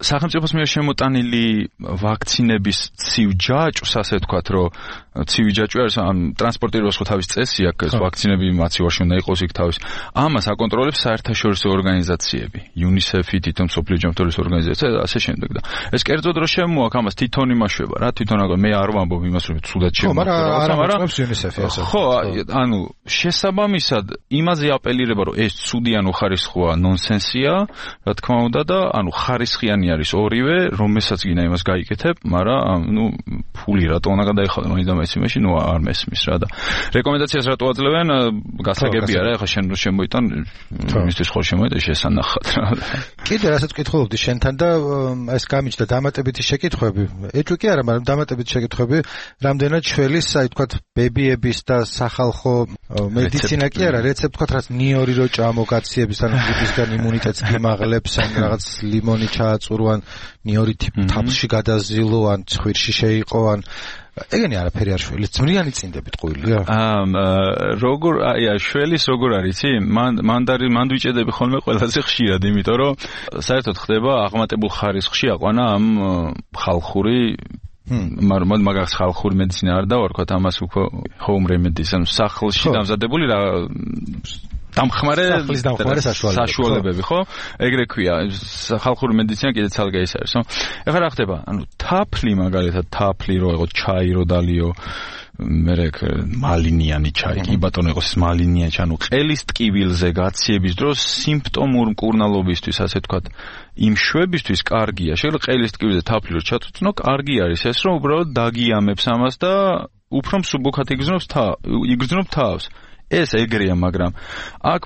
Speaker 8: სახელმწიფოს მიერ შემოტანილი ვაქცინების ცივ ჯაჭვს, ასე ვთქვათ, რომ ცივი ჯაჭვი არის ამ ტრანსპორტირებას ხო თავის წესი აქვს, ეს ვაქცინები მაცივარში უნდა იყოს იქ თავის. ამას აკონტროლებს საერთაშორისო ორგანიზაციები, UNICEF-ი, თვითონ მსოფლიო ჯანმრთელობის ორგანიზაცია და ასე შემდეგ და ეს კერძო დრო შემოაქვს, ამას თვითონ იმაშვება რა, თვითონ მე არ ვამბობ იმას, რომ ცუდად შემოაქვს, მაგრამ
Speaker 7: UNICEF-ი ასე.
Speaker 8: ხო, ანუ შესაბამისად იმაზე აპელირება, რომ ეს ცუდი ანუ ხარისხია ნონსენსია, რა თქმა უნდა და ანუ ხარისხიანი არის ორივე, რომელსაც გინდა იმას გაიკეთებ, მაგრამ ნუ ფული რატო უნდა გადაიხადო მაინც და მაინც იმაში, ნუ არ მესმის რა და რეკომენდაციას რატო აძლევენ, გასაგებია რა, ეხლა შენ შემოიტან იმისთვის ხო შემოიტან შესანახად რა.
Speaker 7: კიდე რასაც ვკითხულობდი შენთან და ეს გამიჩნდა დამატებითი შეკითხვები. ეჭვი კი არა, მაგრამ დამატებითი შეკითხვები, რამდენად შველის, აი თქვათ, ბებიების და სახალხო მედიცინა კი არა, რეცეპტ თქვათ, რაც ნიორი რო ჭამოგაციების ან გრიპისგან იმუნიტეტს გიმაღლებს, ან რაღაც ლიმონი ჩააწურო, ან ნიორი თაფლში გადაზილო, ან ცხვირში შეიყო, ან ეგენი არაფერი არ შველის, ძმრიანი წინდებით ყვილია.
Speaker 8: როგორ აი შველის როგორ არის, იცი? მან ვიჭედები ხოლმე ყველაზე ხშირად, იმიტომ რომ საერთოდ ხდება აღმატებულ ხარისხში აყვანა ამ ხალხური მაგას ხალხური მედიცინა არ დავარქვათ, ამას უკვე home remedies, ანუ სახლში დამზადებული რა დამხმარე საშუალებები, ხო? ეგრე ქვია, ხალხური მედიცინა კიდე ცალკე ის არის, ხო? ეხლა რა ხდება? ანუ თაფლი მაგალითად, თაფლი რო იყო, ჩაი რო დალიო, მერე მალინიანი ჩაი, კი ბატონო იყოს ეს მალინიანი ჩაი, ანუ ყელის ტკივილზე გაციების დროს სიმპტომურ მკურნალობისთვის, ასე ვთქვათ, იმ შვებისთვის კარგია. შეიძლება ყელის ტკივილზე თაფლი რო ჩათუცნო, კარგი არის ეს, რომ უბრალოდ დაგიამებს ამას და უფრო მსუბუქად იგრძნობს თავს. ეს ეგრეა, მაგრამ აქ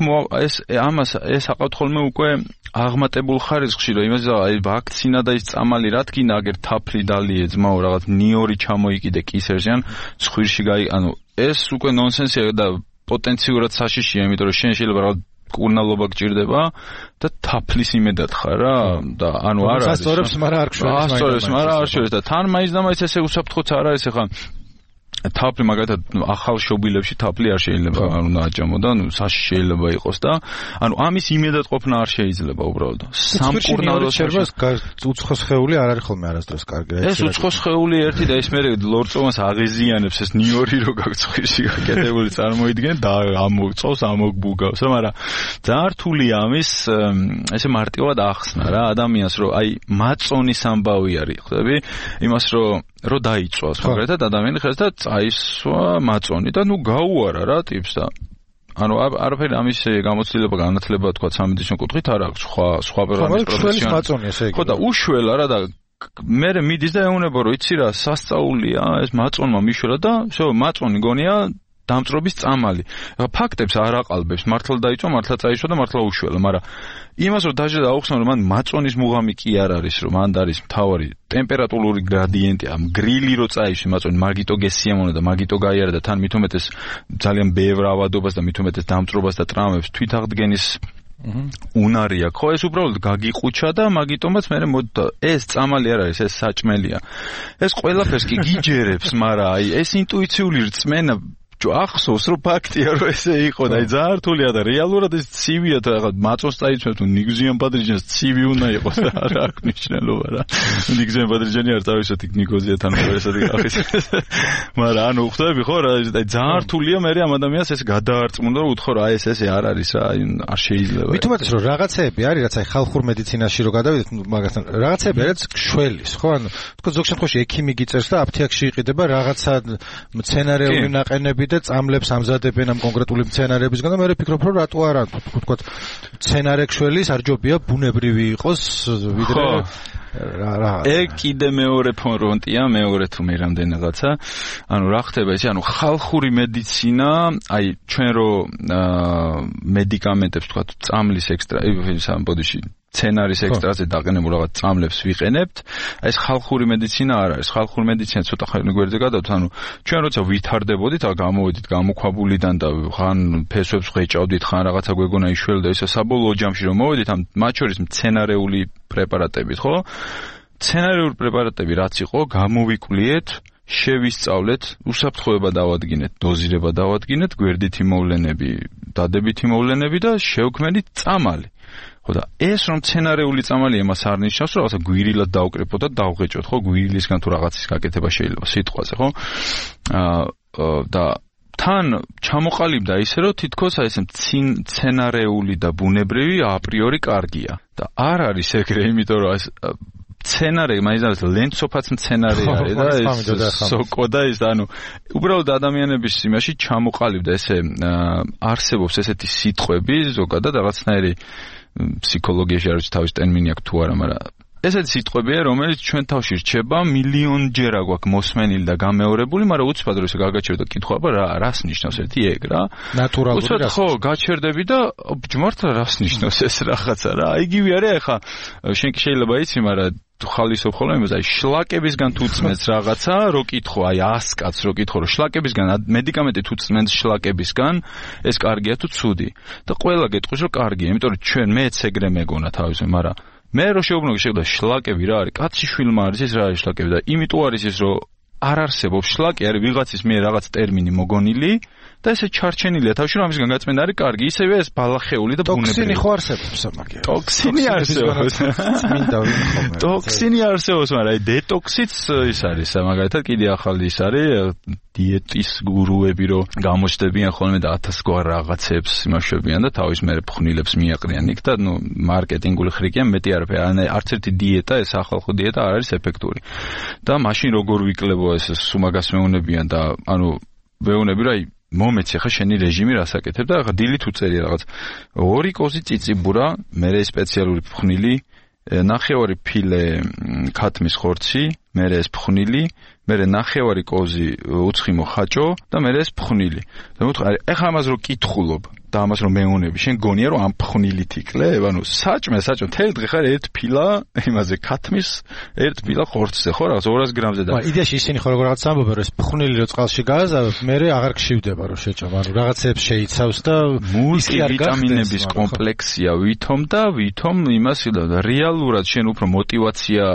Speaker 8: ეს აყავთ ხოლმე უკვე აღმატებულ ხარისხში, რომ იმაზე აი ვაქცინა და ის წამალი რა თქინა, აგერ თაფლი დალიე ძმაო, რაღაც ნიორი ჩამოიკიდე კისერზე, ან ცხვირში ანუ ეს უკვე ნონსენსია და პოტენციურად საშიშია, იმიტომ რომ შენ შეიძლება რაღაც კურნალობა გჭირდება და თაფლის იმედად ხარ რა და ანუ არ არის.
Speaker 7: ასწორებს, მაგრამ არ გშველის.
Speaker 8: არ შველის და თან მაინც და მაინც ესე უსაფრთხოც არ არის ეხლა თაფლი მაგალითად ახალ შობილებში თაფლი არ შეიძლება უნდა აჭამო და შეიძლება იყოს და ანუ ამის იმედად ყოფნა არ შეიძლება უბრალოდ სამკურნალო
Speaker 7: შერბას უცხო სხეული არ არის ხოლმე არასდროს კარგი
Speaker 8: ეს უცხო სხეული ერთი და ეს მე ლორწოვანს აღეზიანებს ეს ნიორი რო გაგწხვირში გაკეთებული წარმოიდგენ და ამოწავს ამოგბუგავს მაგრამ ძალიან რთულია ამის ესე მარტივად ახსნა რა ადამიანს რომ აი მაწონის ამბავი არის ხვდები იმას რომ დაიწვას მაგალითად ადამიანი ხეს და წაისვა მაწონი და ნუ გაუარა რა ტიპს და ანუ არაფერი ამის გამოცდილება განათლება თქვა სამედიცინო კუთხით არ აქვს სხვა პროფესიონალის პროფესიონალი ხო და უშველა რა და მე მიდის და ეუბნება რომ იცი რა სასწაულია ეს მაწონმა მიშველა და всё მაწონი გონია დამწრობის წამალი. ფაქტებს არ აყალბებს, მართლა დაიწვა, მართლა წაიშვა და მართლა უშველა, მაგრამ იმას რომ დაჟე დაუხსნა რომ მან მაწონის მუღამი კი არ არის, რომ მან არის მთავარი ტემპერატურული გრადიენტი, ამ გრილი რო წაიში მაწონი, მაგიტო გესიამონა და მაგიტო გაიარა და თან მithumetes ძალიან ბევრ ავადობას და მithumetes დამწრობას და ტრამვებს თვითაღდგენის უნარია. ხო ეს უბრალოდ გაგიყუჩა და მაგიტომაც მე ეს წამალი არ არის, ეს საჭმელია. ეს ყველაფერს კი გიჯერებს, მაგრამ აი ეს ინტუიციული რწმენა ახსოვს რომ ფაქტია რომ ესე იყო და აი ძალიან რთულია და რეალურად ეს ცივია და რაღაც მაწონს წაიწვევთ თუ ნიგზიან ბადრიჯანს ცივი უნდა იყოს და არა აქვს მნიშვნელობა რა ნიგზიან ბადრიჯანი არ წავისოთ იქ ნიკოზიათან ესეთი ახის მაგრამ ანუ ხვდები ხო რა აი ძალიან რთულია მე ამ ადამიანს ეს გადაარწმუნდა რომ უთხოვ რა ეს ესე არ არის რა აი არ შეიძლება
Speaker 7: მithumetes რომ რაღაცეები არის რაც აი ხალხურ მედიცინაში რო გადავიდეთ მაგასთან რაღაცეები არის მშველის ხო ანუ თქო ზოგ შემთხვევაში ექიმი გიწერს და აფთიაქში იყიდება რაღაცა მცენარეული ნაყენები და წამლებს ამზადებენ ამ კონკრეტული მცენარეებისგან და მე ვფიქრობ რომ რატო არა თქო მცენარე ქშველის არ ჯობია ბუნებრივი იყოს ვიდრე რა
Speaker 8: ეგ კიდე მეორე ფრონტია მეორე თუ მე რამდენიღაცა ანუ რა ხდება ესე ანუ ხალხური მედიცინა აი ჩვენ რო მედიკამენტებს თქვა წამლის ექსტრა ბოდიში სცენარის ექსტრაზე დაყენებულ რაღაც წამლებს ვიყენებთ. აი ეს ხალხური მედიცინა არ არის. ხალხური მედიცინა ცოტა ხანი გვერდზე გადავთ, ანუ ჩვენ როცა ვითარდებოდით, გამოვედით გამოქვაბულიდან და ხან ფესვებს ხვეჭავდით, ხან რაღაცა გვეგონა იშველდა, ისე საბოლოო ჯამში რომ მოვედით, ამ მათ შორის მცენარეული პრეპარატებით, ხო? მცენარეული პრეპარატები რაც იყო, გამოვიკვლიეთ, შევისწავლეთ, უსაფრთხოება დავადგინეთ, დოზირება დავადგინეთ, გვერდითი მოვლენები, დადებითი მოვლენები და შევქმნით წამალი. ხო და ეს რომ სცენარეული წამალი იმას არ ნიშნავს, რომ რაღაცა გვირილად დავკრეფო და დავღეჭოთ, ხო, გვირილისგან თუ რაღაცის გაკეთება შეიძლება სიტყვაზე, ხო? და თან ჩამოყალიბდა ისე, რომ თითქოს აი ეს სცენარეული და ბუნებრივი აპრიორი კარგია. და არ არის ეგრე, იმიტომ რომ სცენარი, მაინც ლენცოფაც სცენარი არის და ეს სოკო და ეს ანუ უბრალოდ ადამიანების იმაში ჩამოყალიბდა ესე არსებობს ესეთი სიტყვები ზოგადად რაღაცნაირი ფსიქოლოგიაში არის თავის ტერმინი აქვს თუ არა, მაგრამ ესეთი სიტყვებია, რომელიც ჩვენ თავში რჩება მილიონჯერ აგვაქვს მოსმენილი და გამეორებული, მაგრამ უცბად რომ გაგაჩერდო კითხვა, რას ნიშნავს ერთი ეგ რა?
Speaker 7: ნატურალური რა?
Speaker 8: ხო, გაჩერდები და მართლა რას ნიშნავს ეს რაღაცა რა? იგივე არის ახლა შენ კი შეიძლება იცი, მაგრამ ხალისობ ხოლმე იმას, აი შლაკებისგან თუ წმენს რაღაცა, რო კითხო, აი 100 კაცს რო კითხო, რომ შლაკებისგან მედიკამენტი თუ წმენს შლაკებისგან, ეს კარგია თუ ცუდი? და ყველა გეტყვის, რომ კარგია, იმიტომ რომ ჩვენ მეც ეგრე მეგონა თავისე, მაგრამ მე რო შეუბნო შეგვდა შლაკები რა არის? კაცი შვილმა არის ეს რა არის შლაკები და იმიტომ არის ეს რომ არ არსებობს შლაკი, არის ვიღაცის მიერ რაღაც ტერმინი მოგონილი და ესე ჩარჩენილია თავში რომ ამისგან გაწმენდა არის კარგი, ისევე ეს ბალახეული და ბუნებრივი. ტოქსინი ხო არსებობს მაგია? ტოქსინი არსებობს. ტოქსინი არსებობს, მაგრამ აი დეტოქსიც ის არის, მაგალითად კიდე ახალი ის არის დიეტის გურუები რო გამოჩდებიან ხოლმე და 1000 გვარ რაღაცებს იმაშვებიან და თავის მერე ფხვნილებს მიაყრიან იქ და ნუ მარკეტინგული ხრიკიან მეტი არაფერი, არც ერთი დიეტა, ეს ახალხო დიეტა არ არის ეფექტური. და მაშინ როგორ ვიკლებო ეს სუმაგას მეუნებიან და ანუ მეუნები რა მომეცი ხა შენი რეჟიმი რასაკეთებ და ხა დილით უწერი რაღაც 2 კოზი წიწიბურა, მერე სპეციალური ფხვნილი, ნახევარი ფილე ქათმის ხორცი, მერე ეს ფხვნილი, მერე ნახევარი კოზი უცხიმო ხაჭო და მერე ეს ფხვნილი. და მოთხრა, ეხლა ამას რო კითხულობ და ამას რო მეუნები, შენ გონია რომ ამ ფხვნილით იკლებ? ანუ საჭმე, თელ დღე ხარ ერთ ფილა იმაზე ქათმის, ერთ ფილა ხორცზე, ხო რაღაც 200 გრამზე და.
Speaker 7: მაგრამ იდეაში ისინი ხო როგორ რაღაც ამბობენ, რომ ეს ფხვნილი რო წყალში გააზავებ, მერე აღარ გშივდება რომ შეჭამ, ანუ რაღაცებს შეიცავს და
Speaker 8: მულტივიტამინების კომპლექსია ვითომ იმას რეალურად შენ უფრო мотиваცია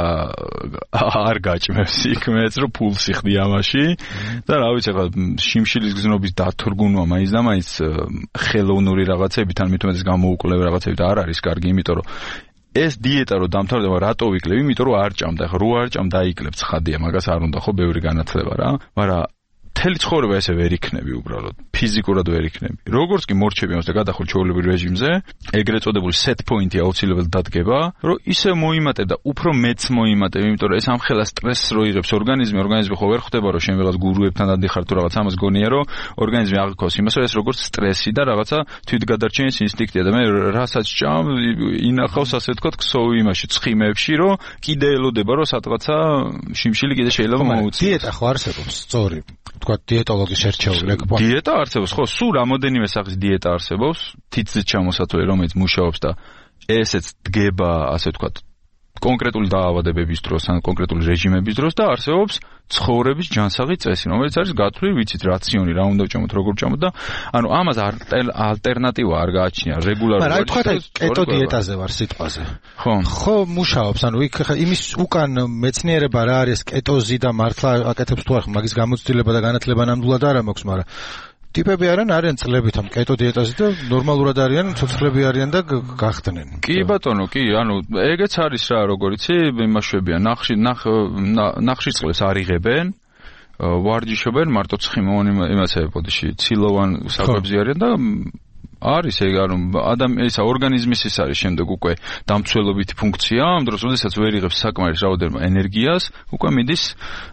Speaker 8: არ გაჭმევს იქ მეც რომ ფულს იხდი ამაში და რა ვიცი ახლა შიმშილის გზნობის დათორგუნვა მაინც და მაინც ხელოვნური რაღაცებით ან მithumetes გამოუკლებ რაღაცებით არ არის კარგი, იმიტომ რომ ეს დიეტა რო დამთავრდება, რატო ვიკლებ? იმიტომ რომ არ ჭამდა, ხო რო არ ჭამდა აიკლებ ცხადია, მაგას არ უნდა ხო ბევრი განათლება რა, მაგრამ მთელი ცხოვრება ესე ვერ იქნები უბრალოდ, ფიზიკურად ვერ იქნები. როგორც კი მორჩები ამას და გადახურ ჩვეულებრივ რეჟიმზე, ეგრეთ წოდებული set point-ი აუცილებლად დადგება, რომ ისე მოიმატებ და უფრო მეც მოიმატებ, იმიტომ რომ ეს ამხელა სტრესს რო იღებს ორგანიზმი ხო ვერ ხვდება რომ შენ რაღაც გურუებთან ადიხარ თუ რაღაც ამას გონია რომ ორგანიზმი აღიქოს იმას, რომ ეს როგორც სტრესი და რაღაცა თვითგადარჩენის ინსტინქტია და მე რასაც ჭამ ინახავს ასე ვთქვათ ქსოვი იმაში ცხიმებში, რომ კიდე ელოდება რომ სადღაცა შიმშილი კიდე შეიძლება მოუწიოს.
Speaker 7: დიეტა ხო არსებობს, სწორი. თქვა დიეტოლოგის შერჩეული ეკბო.
Speaker 8: დიეტა არსებობს, ხო, სულ რამოდენიმე სახის დიეტა არსებობს, თითზეც ჩამოსათვლელი, რომელიც მუშაობს და ესეც დგება, ასე ვთქვათ, კონკრეტული დაავადებების დროს ან კონკრეტული რეჟიმების დროს და არსებობს ცხოვრების ჯანსაღი წესი, რომელიც არის გათვლილი, ვიცით, რაციონი, რა უნდა ვჭამოთ, როგორ ვჭამოთ და ანუ ამას ალტერნატივა არ გააჩნია რეგულარულად.
Speaker 7: მაგრამ თქვა კეტო დიეტაზე ვარ სიტყვაზე. ხო, მუშაობს, ანუ იქ იმის უკან მეცნიერება რა არის კეტოზი და მართლა აკეთებს თუ არა, მაგის გამოცდილება და განათლება ნამდვილად არ მაქვს, მაგრამ ტიპები არიან წლებით ამ კეტო დიეტაზე და ნორმალურად არიან, ცოცხლები არიან და გახდნენ.
Speaker 8: კი ბატონო, კი, ანუ ეგეც არის რა, როგორ იცი, იმაშვებიან, ნახშირწყლებს არიღებენ, ვარჯიშობენ, მარტო ცხიმოვან იმასე ბოდიში, ცილოვან საკვებზე არიან და არის ეგ ანუ ესა ორგანიზმის ის არის შემდეგ უკვე დამცველობითი ფუნქცია, ამ დროს როდესაც ვერ იღებს საკმარის რაოდენობა ენერგიას, უკვე მიდის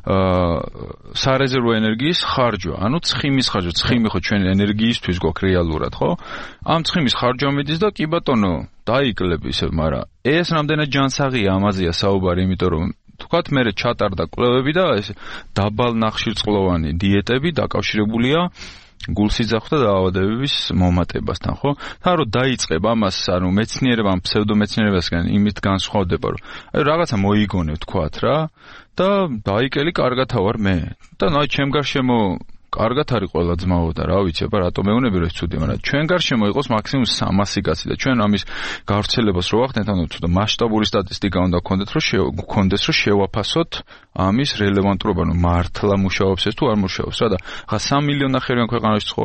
Speaker 8: სარეზერვო ენერგიის ხარჯვა, ანუ ცხიმის ხარჯვა, ცხიმი ხო ჩვენი ენერგიისთვის გვაქვს რეალურად, ხო? ამ ცხიმის ხარჯვა მიდის და კი ბატონო, დაიკლებ ისე, მაგრამ ეს რამდენად ჯანსაღია, ამაზეა საუბარი, იმიტომ რომ თქვათ მე ჩატარდა კვლევები და ეს დაბალ ნახშირწყლოვანი დიეტები დაკავშირებულია გულსიძახვა და დაავადებების მომატებასთან, ხო? თან რომ დაიწყებ ამას, ანუ მეცნიერებამ, ფსევდომეცნიერებასგან იმით განსხვავდება, რომ აი რაღაცა მოიგონებ, თქვათ რა, და დაიკელი კარგად ვარ მე. და ნაი ჩემ გარშემო კარგად არის ყველა ძმაო და რა ვიცი, აბა რატომ მეუნები რომ ეს ცუდი, მაგრამ ჩვენ გარშემო იყოს მაქსიმუმ 300 კაცი და ჩვენ ამის გავრცელებას რო ვახდენთ, ანუ თუ მასშტაბური სტატისტიკა უნდა გქონდეს, რომ შევაფასოთ ამის რელევანტურობა, ანუ მართლა მუშაობს ეს თუ არ მუშაობს რა და ხა 3,5 მილიონი ქვეყანაში ცხოვრობ,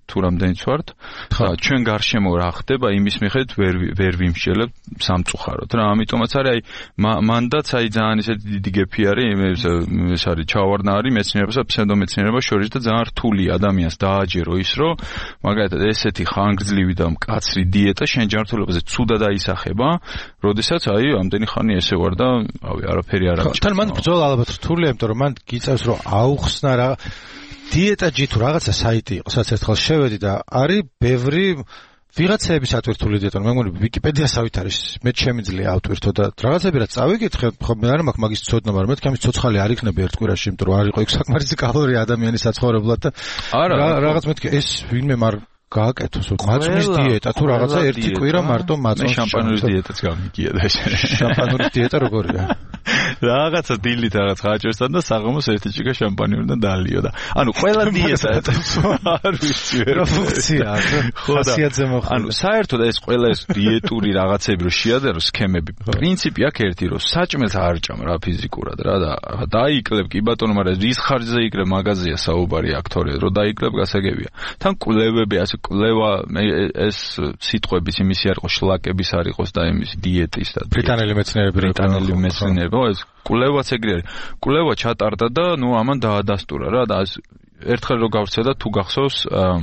Speaker 8: თუ რამდენიც ვართ. ჩვენ გარშემო რა ხდება, იმის მიხედვით ვერ ვიმშელებთ სამწუხაროდ რა. ამიტომაც არის აი მანდაც აი ძალიან ისეთი დიდი გეფი არის, ეს არის ჩავარდნა არის მეცნიერებასა და ფსევდომეცნიერებას შორის და ძალიან რთული ადამიანს დააჯერო ის, რომ მაგალითად ესეთი ხანგრძლივი და მკაცრი დიეტა შენ ჯანმრთელობაზე ცუდად აისახება, როდესაც აი ამდენი ხანი ესე ვარ და არაფერი არ აქვს.
Speaker 7: თან მან ბრძოლა ალბათ რთულია, იმიტომ რომ მან გიწევს რომ აუხსნა რა დიეტაჯი თუ რაღაცა საიტი იყო, სადაც ერთხელ შევედი და არის ბევრი ვიღაცების ატვირთული დიეტა, მე მგონი ვიკიპედიასავით არის, მე შემიძლია ავტვირთო და რაღაცები რაც წავიკითხე, ხო მე არ მაქვს მაგის ცოდნა, მაგრამ მეთქი ამის ცოცხალი არ იქნება ერთ კვირაში, იმიტომ რომ არ იყო იქ საკმარისი კალორია ადამიანის საცხოვრებლად და რაღაც მეთქი ეს ვინმე მარ გააკეთოს მაწვნის დიეტა თუ რაღაცა ერთი კვირა მარტო მაწვნის
Speaker 8: შამპანურის დიეტაც გამიგია და ესე
Speaker 7: შამპანურის დიეტა როგორია
Speaker 8: რაღაცა დილით რაღაც ხაჭერსთან და საღამოს ერთი ჭიქა შამპანურიდან დალიო და ანუ ყველა დიეტა არ ვიცი რა
Speaker 7: ფუნქცია ხასიათზე მოხდა
Speaker 8: ანუ საერთოდ ეს ყველა ეს დიეტური რაღაცები რო შეადერო სქემები პრინციპი აქ ერთი რომ საჭმელს არ ჭამ რა ფიზიკურად რა და დაიკლებ კი ბატონო მაგრამ რის ხარჯზე იკლებ მაგაზია საუბარი აქტორია რომ დაიკლებ გასაგებია თან კვლევები ასე კვლევა ეს სიტყვების იმისი არ იყოს შლაკების არ იყოს და იმისი დიეტის და
Speaker 7: ბრიტანელი მეცნიერები
Speaker 8: ეს კვლევაც ეგრე არის. კვლევა ჩატარდა და ნუ ამან დაადასტურა რა და ერთხელ რო გავვრცელდა თუ გახსოვს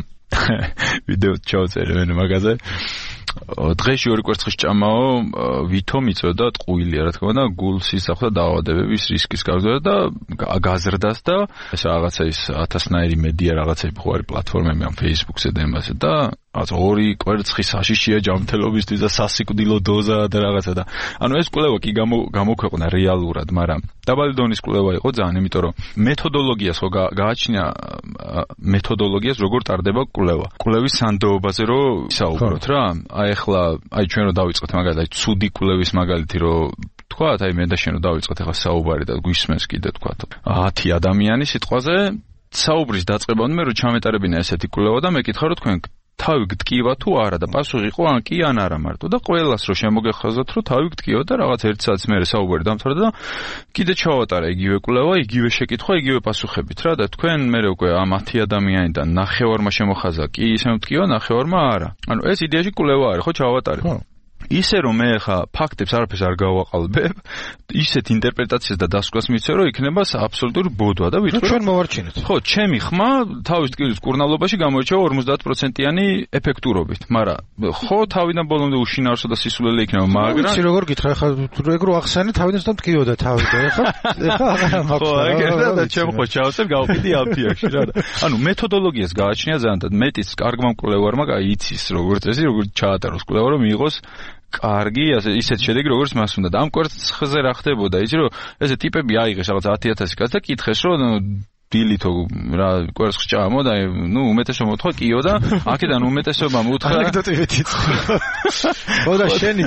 Speaker 8: ვიდეო ჩავწერე მე მაგაზე დღეში ორი კვერცხის ჭამაო ვითომ იწოდა ტყუილია რა თქმა უნდა გულს ისახვა დაავადებების რისკის გაზრდა და გაზრდას და ეს რაღაცა ის 1000-ნაირი მედია რაღაცები ხო არის პლატფორმები ამ Facebook-ზე და იმაზე და რაღაც ორი კვერცხი საშიშია ჯანმრთელობისთვის და სასიკვდილო დოზა და რაღაცა და ანუ ეს კვლევა კი გამოქვეყნა რეალურად, მაგრამ დაბალი დონის კვლევა იყო ძალიან, იმიტომ რომ მეთოდოლოგიას ხო გააჩნია მეთოდოლოგიას როგორ ტარდება კვლევა. კვლევის სანდოობაზე რო ისაუბროთ რა, აი ახლა აი ჩვენ რო დავიწყოთ მაგალითად ცუდი კვლევის მაგალითი რო თქვათ, აი მე და შენ რო დავიწყოთ ახლა საუბარი და გვისმენს კიდე თქვათ 10 ადამიანის სიტყვაზე საუბრის დაწყებამდე მე რო ჩამეტარებინა ესეთი კვლევა და მეკითხა რომ თქვენ თავი გტკივა თუ არა და პასუხი იყო ან კი ან არა მარტო და ყველას რო შემოგეხაზოთ რომ თავი გტკივა და რაღაც 1 საათის მერე საუბარი დამთავრდა და კიდე ჩავატარა იგივე კვლევა, იგივე შეკითხვა, იგივე პასუხებით რა და თქვენ მერე უკვე ამ 10 ადამიანიდან ნახევარმა შემოხაზა კი ისე მტკივა, ნახევარმა არა. ანუ ეს იდეაში კვლევა არის ხო ჩავატარე. ისე რომ მე ხა ფაქტებს არაფერს არ გავაყალბებ, ისეთ ინტერპრეტაციას და დასკვას მიცე რომ იქნება აბსოლუტური ბოდვა და ვიტყვი
Speaker 7: ჩვენ მოვარჩინეთ.
Speaker 8: ხო, ჩემი ხმა თავის ტკივილის კურნალობაში გამოირჩევა 50%-იანი ეფექტურობით, მაგრამ ხო თავიდან ბოლომდე უშინაარსო და სისულელე იქნება, მაგრამ
Speaker 7: იცი როგორ გითხრა ხა როგორ ახსენე თავიდან სტკიოდა თავიდან ხა აღარ მაქვს.
Speaker 8: ხო, ეგრე და ჩემ ხო ჩავსებ გავყიდი აფიაქში რა. ანუ მეთოდოლოგიას გააჩნია ძალიან და მეტიც კარგმა მკვლევარმა იცის როგორც წესი როგორ ჩაატაროს კვლევა რომ მიიღოს კარგი, ისეთ შედეგი როგორც მას უნდა. და ამ კვერცხზე რა ხდებოდა? იცი რომ ესე ტიპები აიღეს რაღაც 10000 კაცს და კითხეს რომ დილითო რა კვერცხს ჭამო და ნუ უმეტესობა მოთხოვა კიო და აქედან უმეტესობა მოუთხრა
Speaker 7: ანეკდოტი ვეთით. ხო და შენი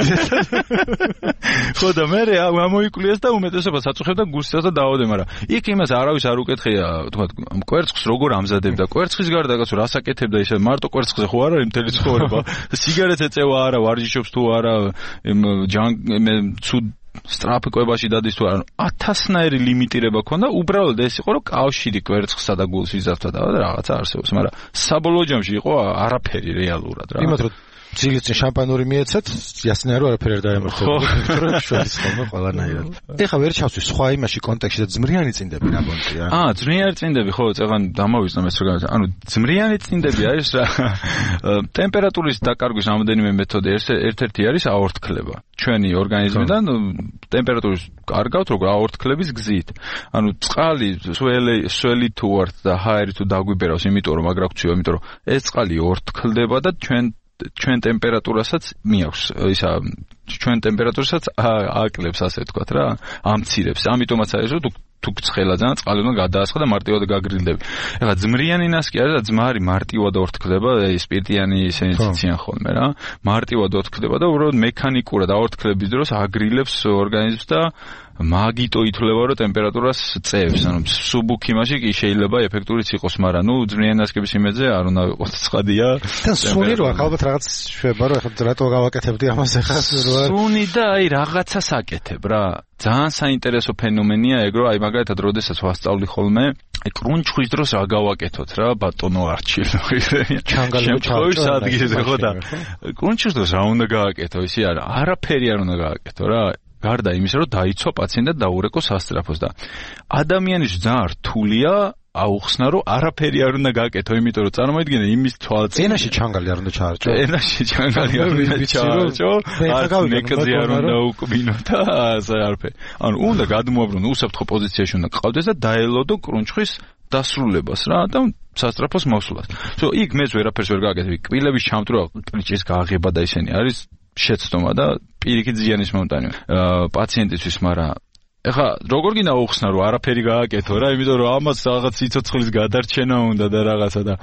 Speaker 8: ხო და მე ამოიკვლიეს და უმეტესობა საწუხებდა გულსა და დაავადე, მაგრამ იქ იმას არავის არ უკეთხია, თქვა კვერცხს როგორ ამზადებდა, კვერცხის გარდა კაცო რას აკეთებდა ისე მარტო კვერცხზე ხო არ არის მთელი ცხოვრება. სიგარეტს ეწევა არა, ვარჯიშობს თუ არა, ცუდ სტრაფი კვებაში დადის თუ არა 1000-ნაირი ლიმიტირება ქონდა, უბრალოდ ეს იყო რომ კავშირი კვერცხსა და გულს ვიზავდა და რაღაცა არსებობს, მაგრამ საბოლოო ჯამში იყო არაფერი რეალურად რა.
Speaker 7: იმათ რომ ძილით შამპანური მიეცეთ, იასნია რომ არაფერი არ დაემართებოდა. შუაში ხოლმე ყველანაირად. ეხლა ვერ ჩავსვი სხვა იმაში კონტექსტში და ძმრიანი წინდები რა ბონტია.
Speaker 8: ძმრიანი წინდები ხო, წეგან დამოვიზნო ეს რა. ანუ ძმრიანი წინდები არის რა. ტემპერატურის დაკარგვის რამდენიმე მეთოდი, ერთ-ერთი არის აორთქლება. ჩვენი ორგანიზმიდან ტემპერატურის კარგავთ როგორ აორთქლების გზით. ანუ წყალი სველი თუ ვართ და ჰაერი თუ დაგვიბერავს, იმიტომ რომ მაგრა გვწივა, იმიტომ რომ ეს წყალი ორთქლდება და ჩვენ ტემპერატურასაც მიაქვს ისა ჩვენ ტემპერატურასაც აკლებს ასე ვთქვათ რა, ამცირებს. ამიტომაც არის რომ თუ ცხელა ძალიან წყალი უნდა გადაასხა და მარტივად გაგრილდები. ეხლა ძმრიანი ნასკი არის და ძმარი მარტივად ორთქლდება, სპირტიანი ისინი ციციან ხოლმე რა. მარტივად ორთქლდება და უბრალოდ მექანიკურად აორთქლების დროს აგრილებს ორგანიზმს და მაგიტო ითვლება რომ ტემპერატურას წევს. ანუ სუბუქი მაშინ კი შეიძლება ეფექტურიც იყოს, მაგრამ ნუ ძმრიანი ნასკების იმედზე არ უნდა ვიყოს ცხადია.
Speaker 7: და სუნი რო ალბათ რაღაც შვება რომ ეხლა რატო გავაკეთებდი ამას ეხლა
Speaker 8: სუნი და აი რაღაცას აკეთებ რა. ძალიან საინტერესო ფენომენია ეგ, რომ აი მაგალითად როდესაც ვასწავლი ხოლმე კრუნჩხის დროს რა გავაკეთოთ რა ბატონო არჩილო
Speaker 7: ჩემთვის
Speaker 8: ადგილზე ხო და კრუნჩის დროს რა უნდა გააკეთო ისი არა არაფერი არ უნდა გააკეთო რა გარდა იმისა რომ დაიცვა პაციენტი და დაურეკო სასწრაფოს და ადამიანის ძალიან რთულია აუხსნა რომ არაფერი არ უნდა გააკეთო იმიტომ რომ წარმოიდგინე იმის თვალწინ
Speaker 7: ენაში ჩანგალი არ უნდა ჩაარჩო
Speaker 8: ენაში ჩანგალი არ უნდა ჩაარჩო ნეკზე არ უნდა უკბინო და ასე არაფერი ანუ უნდა გადმოაბრუნო უსაფრთხო პოზიციაში უნდა ყავდეს და დაელოდო კრუნჩხის დასრულებას რა და სასწრაფოს მოსვლას იქ მეც ვერაფერს ვერ გააკეთე კბილების ჩამტვრა კრიჭის გააღება და ისინი არის შეცდომა და პირიქით ზიანის მომტანი პაციენტისთვის მაგრამ ეხა როგორ გინდა უხსნა რომ არაფერი გააკეთო რა იმიტომ რომ ამას რაღაც სიცოცხლის გადარჩენა უნდა და რაღაცა და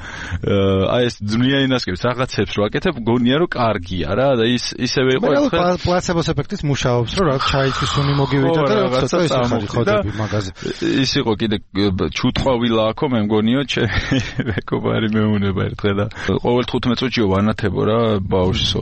Speaker 8: აი ეს ძმიანინასკებს რაღაცებს რო აკეთებ გონია რომ კარგია რა და ისევე იყო
Speaker 7: ერთხელ პლაცებოს ეფექტის მუშაობს რომ რაღაც ჩაითვის უნი მოგივიდა და რაღაცა წამოდი ხოდები მაგაზე
Speaker 8: ის იყო კიდე ჩუტყვავილა აქო მე მგონიო მეკობარი მეუნება ერთხელ და ყოველ 15 წუთიო ვანათებო რა ბავშვსო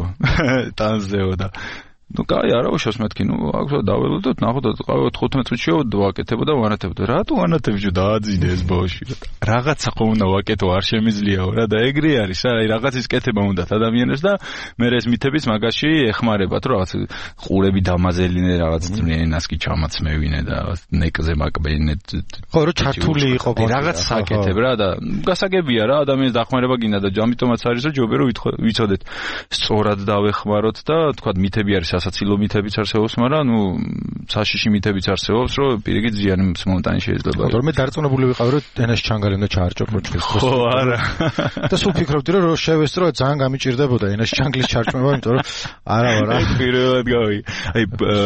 Speaker 8: ტანზეო და ну кай არა უშავს მეთქი ну აქ დაველოდოთ ნახოთ 15 წუთიო ვაკეთებო და ვანათებო რატო ვანათებიო დააძინე ეს ბავშვი რაღაცა ხომ უნდა ვაკეთო არ შემიძლიაო რა და ეგრე არის რა აი რაღაცის კეთება უნდათ ადამიანებს და მე ეს მითების მაგაში ეხმარებათ რომ რაღაც ყურები დამაზელინე რაღაც ძმიანინასკი ჩამაცმევინე და ნეკზე მაკბენე
Speaker 7: ხო რომ ჩართული იყო
Speaker 8: რაღაც საკეთებ რა და გასაგებია რა ადამიანის დახმარება გინდა და ამიტომაც არის რომ ჯობია რომ ვიცოდეთ სწორად დავეხმაროთ და თქვა მითები არის სასაცილო მითებიც არსებობს, მაგრამ ნუ საშიში მითებიც არსებობს, რომ პირიქით ზიანის მომტანი შეიძლება.
Speaker 7: მაგრამ მე დარწმუნებული ვიყავი, რომ ენაში ჩანგალი უნდა ჩაარჭო კრუნჩხის.
Speaker 8: ხო, არა.
Speaker 7: და სულ ფიქრობდი, რომ შევესწრო ძალიან გამიჭირდებოდა ენაში ჩანგლის ჩარჭმება, იმიტომ რომ არა ვარ.
Speaker 8: პირველად გავი. აი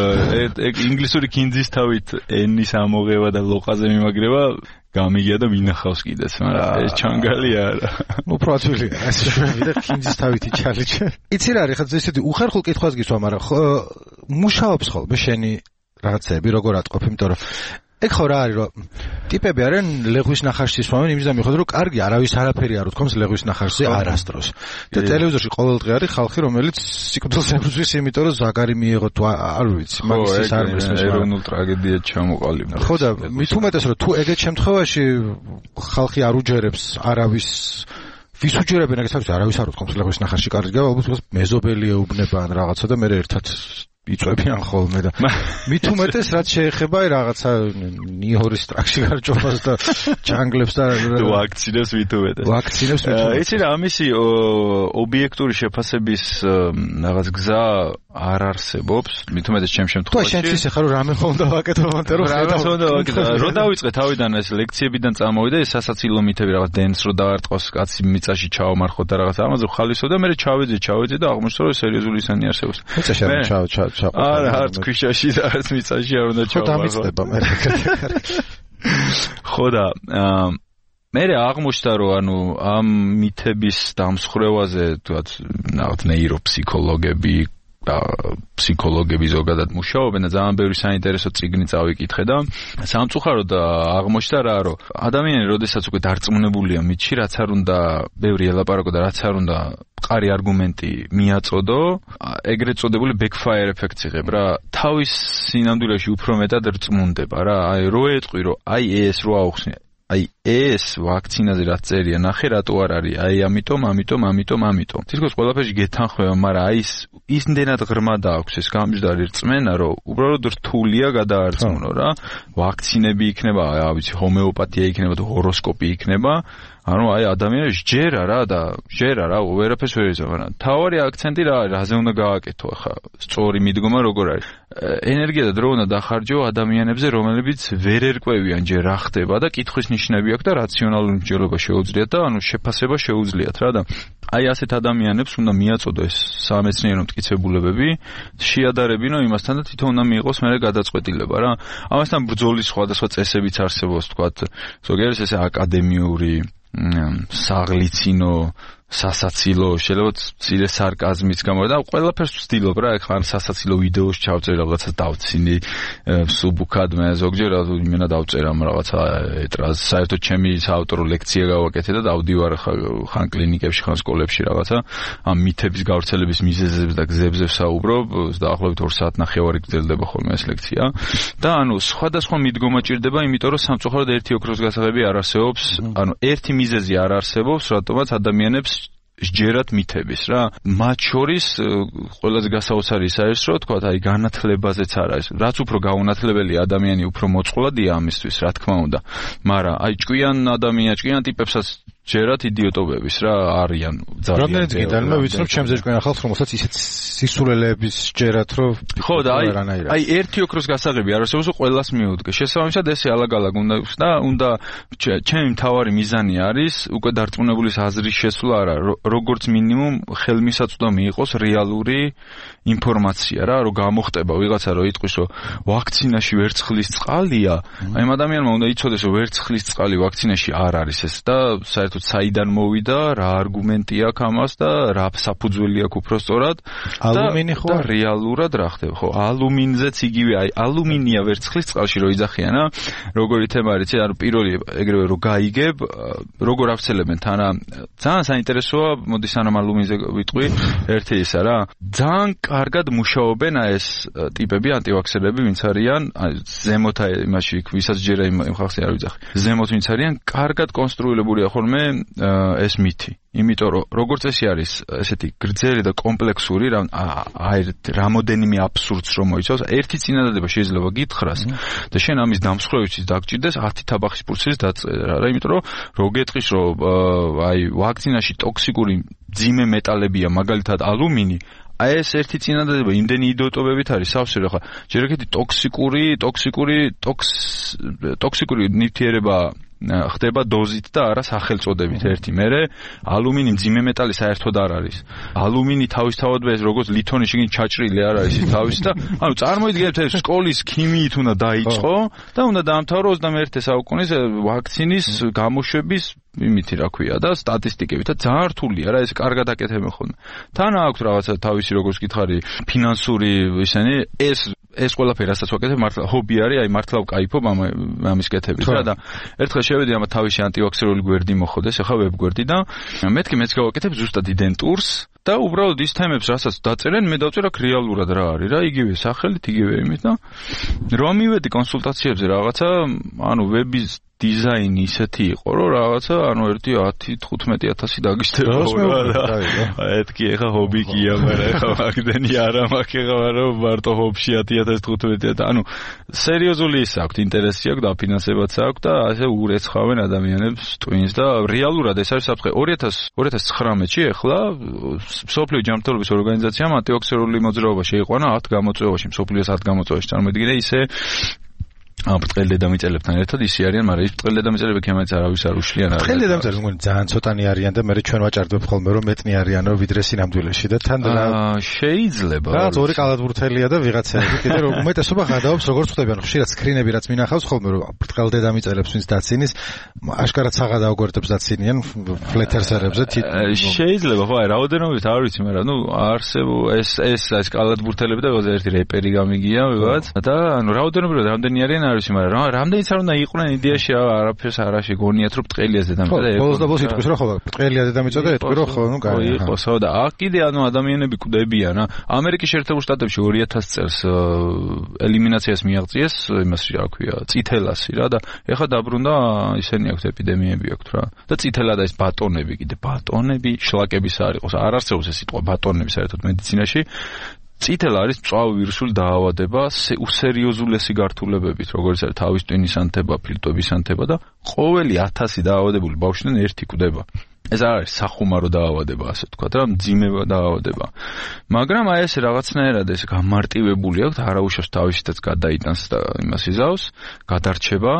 Speaker 8: ინგლისური კინძის თავით ენის ამოღება და ლოყაზე მიმაგრება გამიგია და მინახავს კიდეც, მაგრამ ეს ჩანგალი არა.
Speaker 7: უფრო ათვილია, ეს შევიდა კინძის თავითი ჩალიჩე. იცი რა არის, ხა ესეთი უხერხულ კითხვას გისვა, მაგრამ მუშაობს ხოლმე შენი რაღაცები, როგორ ატყობ, იმიტომ რომ ეგ ხო რა არის, რომ ტიპები არიან ლეღვის ნახარში სვამენ იმის და მიხედავთ, რომ კარგი არავის არაფერი არ უთქვამს ლეღვის ნახარში არასდროს. და ტელევიზორში ყოველდღე არის ხალხი, რომელიც სიკვდილს ებრძვის, იმიტომ რომ ზაგარი მიიღო თუ არ ვიცი, მაგის ეს არ მესმის.
Speaker 8: ეროვნულ ტრაგედიად ჩამოყალიბდა.
Speaker 7: ხო და მით უმეტეს რომ თუ ეგეთ შემთხვევაში ხალხი არ უჯერებს არავის ვის უჯერებენ ეგეც არავის არ უთქვამს ლეღვის ნახარში კარგია, ალბათ მეზობელი ეუბნება ან რაღაცა და მე ერთად იწვევიან ხოლმე და მით უმეტეს რაც შეეხება რაღაცა ნიჰორის ტრაქში გარჯობას და ჯანგლებს და
Speaker 8: ვაქცინებს მით უმეტეს.
Speaker 7: ვაქცინებს მით უმეტეს.
Speaker 8: იცი რა ამისი ობიექტური შეფასების რაღაც გზა არ არსებობს მით უმეტეს ჩემ შემთხვევაში.
Speaker 7: თუ შენ ისე ხარ რომ რამე ხონდა ვაკეთო მომენტე რომ
Speaker 8: რო დავიწყე თავიდან ეს ლექციებიდან წამოვიდა ეს სასაცილო მითები რაღაც დენს რო დაარტყოს კაცი მიწაში ჩაომარხოთ და რაღაც ამაზე ხალისო და მე ჩავეძე და აღმოჩნდა რომ სერიოზული ისანი არსებობს.
Speaker 7: მიწაში არ ჩაო
Speaker 8: არა არც ქვიშაში და არც მიწაში არ უნდა ჩავმარხო. ხო და მე აღმოჩნდა რომ ანუ ამ მითების დამსხვრევაზე თქვათ რაღაც ნეიროფსიქოლოგები და ფსიქოლოგები ზოგადად მუშაობენ და ძალიან ბევრი საინტერესო წიგნი წავიკითხე და სამწუხაროდ აღმოჩნდა რა რომ ადამიანი როდესაც უკვე დარწმუნებულია მითში რაც არ უნდა ბევრი ელაპარაკო და რაც არ უნდა მყარი არგუმენტი მიაწოდო ეგრეთ წოდებული backfire ეფექტს იღებ რა თავის სინამდვილეში უფრო მეტად რწმუნდება რა აი რო ეტყვი რომ აი ეს რო აუხსნია აი ეს ვაქცინაზე რაც წერია ნახე რატო არ არის აი ამიტომ თითქოს ყველაფერში გეთანხმება მაგრამ აი ისნდენად ღრმა დააქვს ეს გამჯდარი რწმენა რომ უბრალოდ რთულია გადაარწმუნო რა ვაქცინები იქნება აი ვიცი ჰომეოპათია იქნება თუ ჰოროსკოპი იქნება ანუ აი ადამიანს ჯერა რა ვერაფერს ვერ იზამ მაგრამ თავარი აქცენტი რა არის რაზე უნდა გააკეთო ახლა სწორი მიდგომა როგორ არის ენერგია და დრო უნდა დახარჯო ადამიანებზე რომლებიც ვერ ერკვევიან ჯერ რა ხდება და კითხვის ნიშნები აქვს და რაციონალური მსჯელობა შეუძლიათ და ანუ შეფასება შეუძლიათ რა და აი ასეთ ადამიანებს უნდა მიაწოდო ეს სამეცნიერო მტკიცებულებები შეადარებინო იმასთან და თვითონ უნდა მიიღოს მერე გადაწყვეტილება რა ამასთან ბრძოლის სხვადასხვა წესებიც არსებობს თქვათ ზოგიერთს ესე აკადემიური საღლიცინო სასაცილო, შეიძლება მცირე სარკაზმიც გამოვა და ყველაფერს ვცდილობ რა, ეხლა ან სასაცილო ვიდეოს ჩავწერ რაღაცა დავცინი სუბუქად მე ზოგჯერ იმენა დავწერა რაღაცა ეტრას, საერთოდ ჩემი საავტორო ლექცია გავაკეთე და დავდივარ ხან კლინიკებში, ხან სკოლებში რაღაცა ამ მითების გავრცელების მიზეზებს და გზებზე ვსაუბრობ, დაახლოებით 2 საათნახევარი გრძელდება ხოლმე ეს ლექცია და ანუ სხვადასხვა მიდგომა ჭირდება, იმიტომ რომ სამწუხაროდ ერთი ოქროს გასაღები არ არსებობს, ანუ ერთი მიზეზი არ არსებობს, რატომაც ადამიანებს ჯერათ მითების რა. მათ შორის ყველაზე გასაოცარი ის არის, რომ თქვა, აი განათლებაზეც არ არის. რაც უფრო გაუნათლებელი ადამიანი, უფრო მოწყვლადია ამისთვის, რა თქმა უნდა. მაგრამ აი ჭკვიან ტიპებსაც ჯერათ იდიოტობების რა არიან ძალიან.
Speaker 7: რამდენიც გინდა, მე ვიცნობ ჩემზე ჭკვიან ხალხს, რომელსაც ისეთ სისულელეების ჯერათ, რომ
Speaker 8: ხო და აი ერთი ოქროს გასაღები არ არსებობს, ყველას მიუდგე. შესაბამისად ესე ალაგ-ალაგ უნდა ჩემი მთავარი მიზანი არის უკვე დარწმუნებულის აზრის შესვლა არა, როგორც მინიმუმ ხელმისაწვდომი იყოს რეალური ინფორმაცია რა, რომ გამოხტება ვიღაცა რომ იტყვის, რომ ვაქცინაში ვერცხლის წყალია, აი ამ ადამიანმა უნდა იცოდეს, რომ ვერცხლის წყალი ვაქცინაში არ არის ეს და საერთოდ საიდან მოვიდა, რა არგუმენტი აქვს ამას და რა საფუძველი აქვს უფრო სწორად.
Speaker 7: ალუმინი ხო?
Speaker 8: და რეალურად რა ხდება? ხო, ალუმინზეც იგივე, აი ალუმინია ვერცხლის წყალში რო იძახიან, როგორი თემა არის, ანუ პირველი ეგრევე რო გაიგებ, როგორ ავცელებენ თან, ძალიან საინტერესოა, მოდი სანამ ალუმინზე ვიტყვი, ერთი ისა რა. ძალიან კარგად მუშაობენ ეს ტიპები, ანტივაქსერები, ვინც არიან, ზემოთ იმაში, ვისაც ჯერა იმ ხალხს არ ვიძახი. ზემოთ ვინც არიან, კარგად კონსტრუირებულია ხოლმე ეს მითი. იმიტომ რომ როგორც ესე არის ესეთი გრძელი და კომპლექსური რამოდენიმე აბსურდს რომ მოიცავს, ერთი წინადადება შეიძლება გითხრას და შენ ამის დამსხვრევისთვის დაგჭირდეს 10 თაბახის პურცის დაწერა რა, იმიტომ რომ რო გეტყვის რომ აი ვაქცინაში ტოქსიკური მძიმე მეტალებია, მაგალითად ალუმინი, აი ეს ერთი წინადადება იმდენი იდიოტობებით არის სავსე რა, ჯერ ეგეთი ტოქსიკური ნივთიერება ხდება დოზით და არა სახელწოდებით ერთი. მერე ალუმინი მძიმე მეტალი საერთოდ არ არის. ალუმინი თავისთავადვე ეს როგორც ლითონი შიგნით ჩაჭრილი არ არის ის თავის და ანუ წარმოიდგინეთ ეს სკოლის ქიმიით უნდა დაიწყო და უნდა დაამთავრო 21 საუკუნის ვაქცინის გამოშვების იმითი რა ქვია და სტატისტიკებით და ძალიან რთულია რა, ეს კარგად აკეთებენ ხოლმე. თან აქვს რაღაცა თავისი როგორც გითხარი ფინანსური ისენი ეს ყველაფერი რასაც ვაკეთებ მართლა ჰობი არის, აი მართლა ვკაიფობ ამის კეთებით რა და ერთხელ შევედი ამ თავისი ანტივაქსერული გვერდი მოხდეს, ახლა ვებ გვერდი და მეთქი მეც გავაკეთებ ზუსტად იდენტურს და უბრალოდ ის თემებს რასაც დაწერენ, მე დავწერ აქ რეალურად რა არის რა, იგივე სახელით, იგივე იმით და რომ მივედი კონსულტაციებზე რაღაცა, ანუ ვების დიზაინი ისეთი იყო, რომ რაღაცა, ანუ 10-15,000 დაგისდება რა. ეთქი ეხა ჰობი კია, მაგრამ ეხა მაგდენი არა მაქვს, ეხა რომ მარტო ჰობში 10,000-15,000, ანუ სერიოზული ის აქვს, ინტერესი აქვს, დაფინანსებაც აქვს და ასე ურეცხავენ ადამიანებს ტვინს და რეალურად ეს არის საფრთხე. 2019-ში ეხლა მსოფლიო ჯანმრთელობის ორგანიზაციამ ანტივაქსერული მოძრაობა შეიყვანა 10 გამოწვევაში, მსოფლიოს 10 გამოწვევაში. წარმოიდგინე ისე ბრტყელი დედამიწელებთან ერთად ისე არიან, მაგრამ ის ბრტყელი დედამიწელები ქემაც არავის არ უშლიან.
Speaker 7: ბრტყელი დედამიწელები მგონი ძალიან ცოტანი არიან და მე ჩვენ ვაჭარბებ ხოლმე რომ მეტნი არიანო ვიდრე სინამდვილეში და თან
Speaker 8: შეიძლება.
Speaker 7: რაღაც ორი კალათბურთელია და ვიღაცები კიდე რომ უმეტესობა გადაობს როგორც ხდება, ანუ ხშირად სკრინები რაც მინახავს ხოლმე რომ ბრტყელ დედამიწელებს ვინც დაცინის, აშკარად საღადაო გვერდებს დაცინიან ფლეთერსერებზე.
Speaker 8: შეიძლება, ხო, აი რაოდენობით არ ვიცი, მაგრამ ნუ არსებობს ეს კალათბურთელები და ერთი რეპერი გამიგია ვიღაც და ანუ რაოდენობით რამდენი არიან არ ვიცი, მაგრამ რამდენიც არ უნდა იყვნენ იდეაში არაფერს არაში გონიათ რომ ბრტყელია დედამიწა და
Speaker 7: ბოლოს და ბოლოს იტყვის რომ ხო ბრტყელია დედამიწა და ეტყვი რომ ხო ნუ კაი
Speaker 8: იყოს ხო და აქ კიდე ანუ ადამიანები კვდებიან რა. ამერიკის შეერთებულ შტატებში 2000 წელს ელიმინაციას მიაღწიეს იმას რა ქვია წითელასი რა და ეხლა დაბრუნდა ისენი აქვს ეპიდემიები აქვს რა და წითელადა ეს ბატონები კიდე ბატონები შლაკების არ იყოს არ არსებობს ეს სიტყვა ბატონები საერთოდ მედიცინაში. წითელა არის მწვავე ვირუსული დაავადება უსერიოზულესი გართულებებით, როგორც არის თავის ტვინის ანთება, ფილტვების ანთება და ყოველი 1000 დაავადებული ბავშვიდან ერთი კვდება. ეს არის სახუმარო დაავადება, ასე ვთქვათ, რა, მძიმე დაავადება. მაგრამ აი ეს რაღაცნაირად ეს გამარტივებული აქვს, არაუშავს თავისითაც გადაიტანს და იმას იზავს, გადარჩება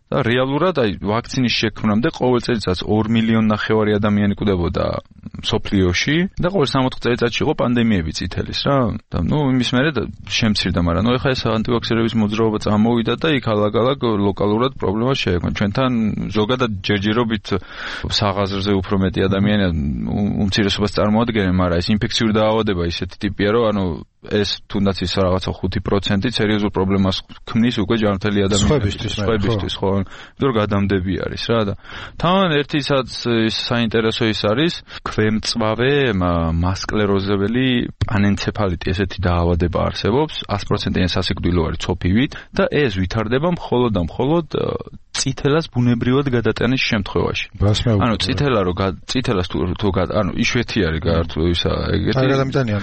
Speaker 8: და რეალურად აი ვაქცინის შექმნამდე ყოველ წელიწადს 2,5 მილიონი ადამიანი კვდებოდა მსოფლიოში და ყოველ 60 წელიწადში იყო პანდემიები წითელის რა და იმის მერე შემცირდა, მაგრამ ეხლა ეს ანტივაქსერების მოძრაობა წამოვიდა და იქ ალაგ-ალაგ ლოკალურად პრობლემა შეექმნა. ჩვენთან ზოგადად ჯერჯერობით საღაზრზე უფრო მეტი ადამიანი უმცირესობას წარმოადგენენ, მაგრამ ეს ინფექციური დაავადება ისეთი ტიპია, რომ ეს თუნდაც ის რაღაცა 5% სერიოზულ პრობლემას ქმნის უკვე ჯანმრთელი ადამიანებისთვის, ხო, იმიტომ გადამდები არის რა და თან ერთი საინტერესო ის არის ქვემწვავე მასკლეროზებელი პანენცეფალიტი, ესეთი დაავადება არსებობს, 100%-იანი სასიკვდილო არის ცოფივით და ეს ვითარდება მხოლოდ და მხოლოდ წითელას ბუნებრივად გადატანის შემთხვევაში. ანუ წითელას თუ იშვიათი არის გაართულისა ეგეთი.
Speaker 7: არ გადამიტანიან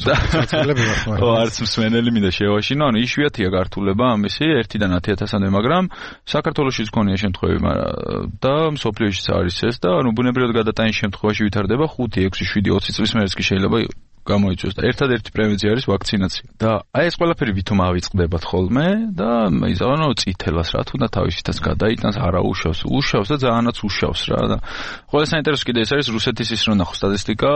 Speaker 8: ო არც მსმენელი მინდა შევაშინო, ანუ იშვიათია გართულება ამისი 1-დან 10,000-მდე, მაგრამ საქართველოშიც გქონია შემთხვევები, მაგრამ და მსოფლიოშიც არის ეს და ანუ ბუნებრივად გადატანის შემთხვევაში ვითარდება 5, 6, 7, 20 წლის მერეც კი შეიძლება გამოიწვიოს და ერთადერთი პრევენცია არის ვაქცინაცია. და აი ეს ყველაფერი ვითომ ავიწყდებათ ხოლმე და იზავანო წითელას რა თუნდა თავისითაც გადაიტანს, არა უშავს და ძალიანაც უშავს რა და ყველა საინტერესო კიდე ეს არის რუსეთის ის რომ ნახო სტატისტიკა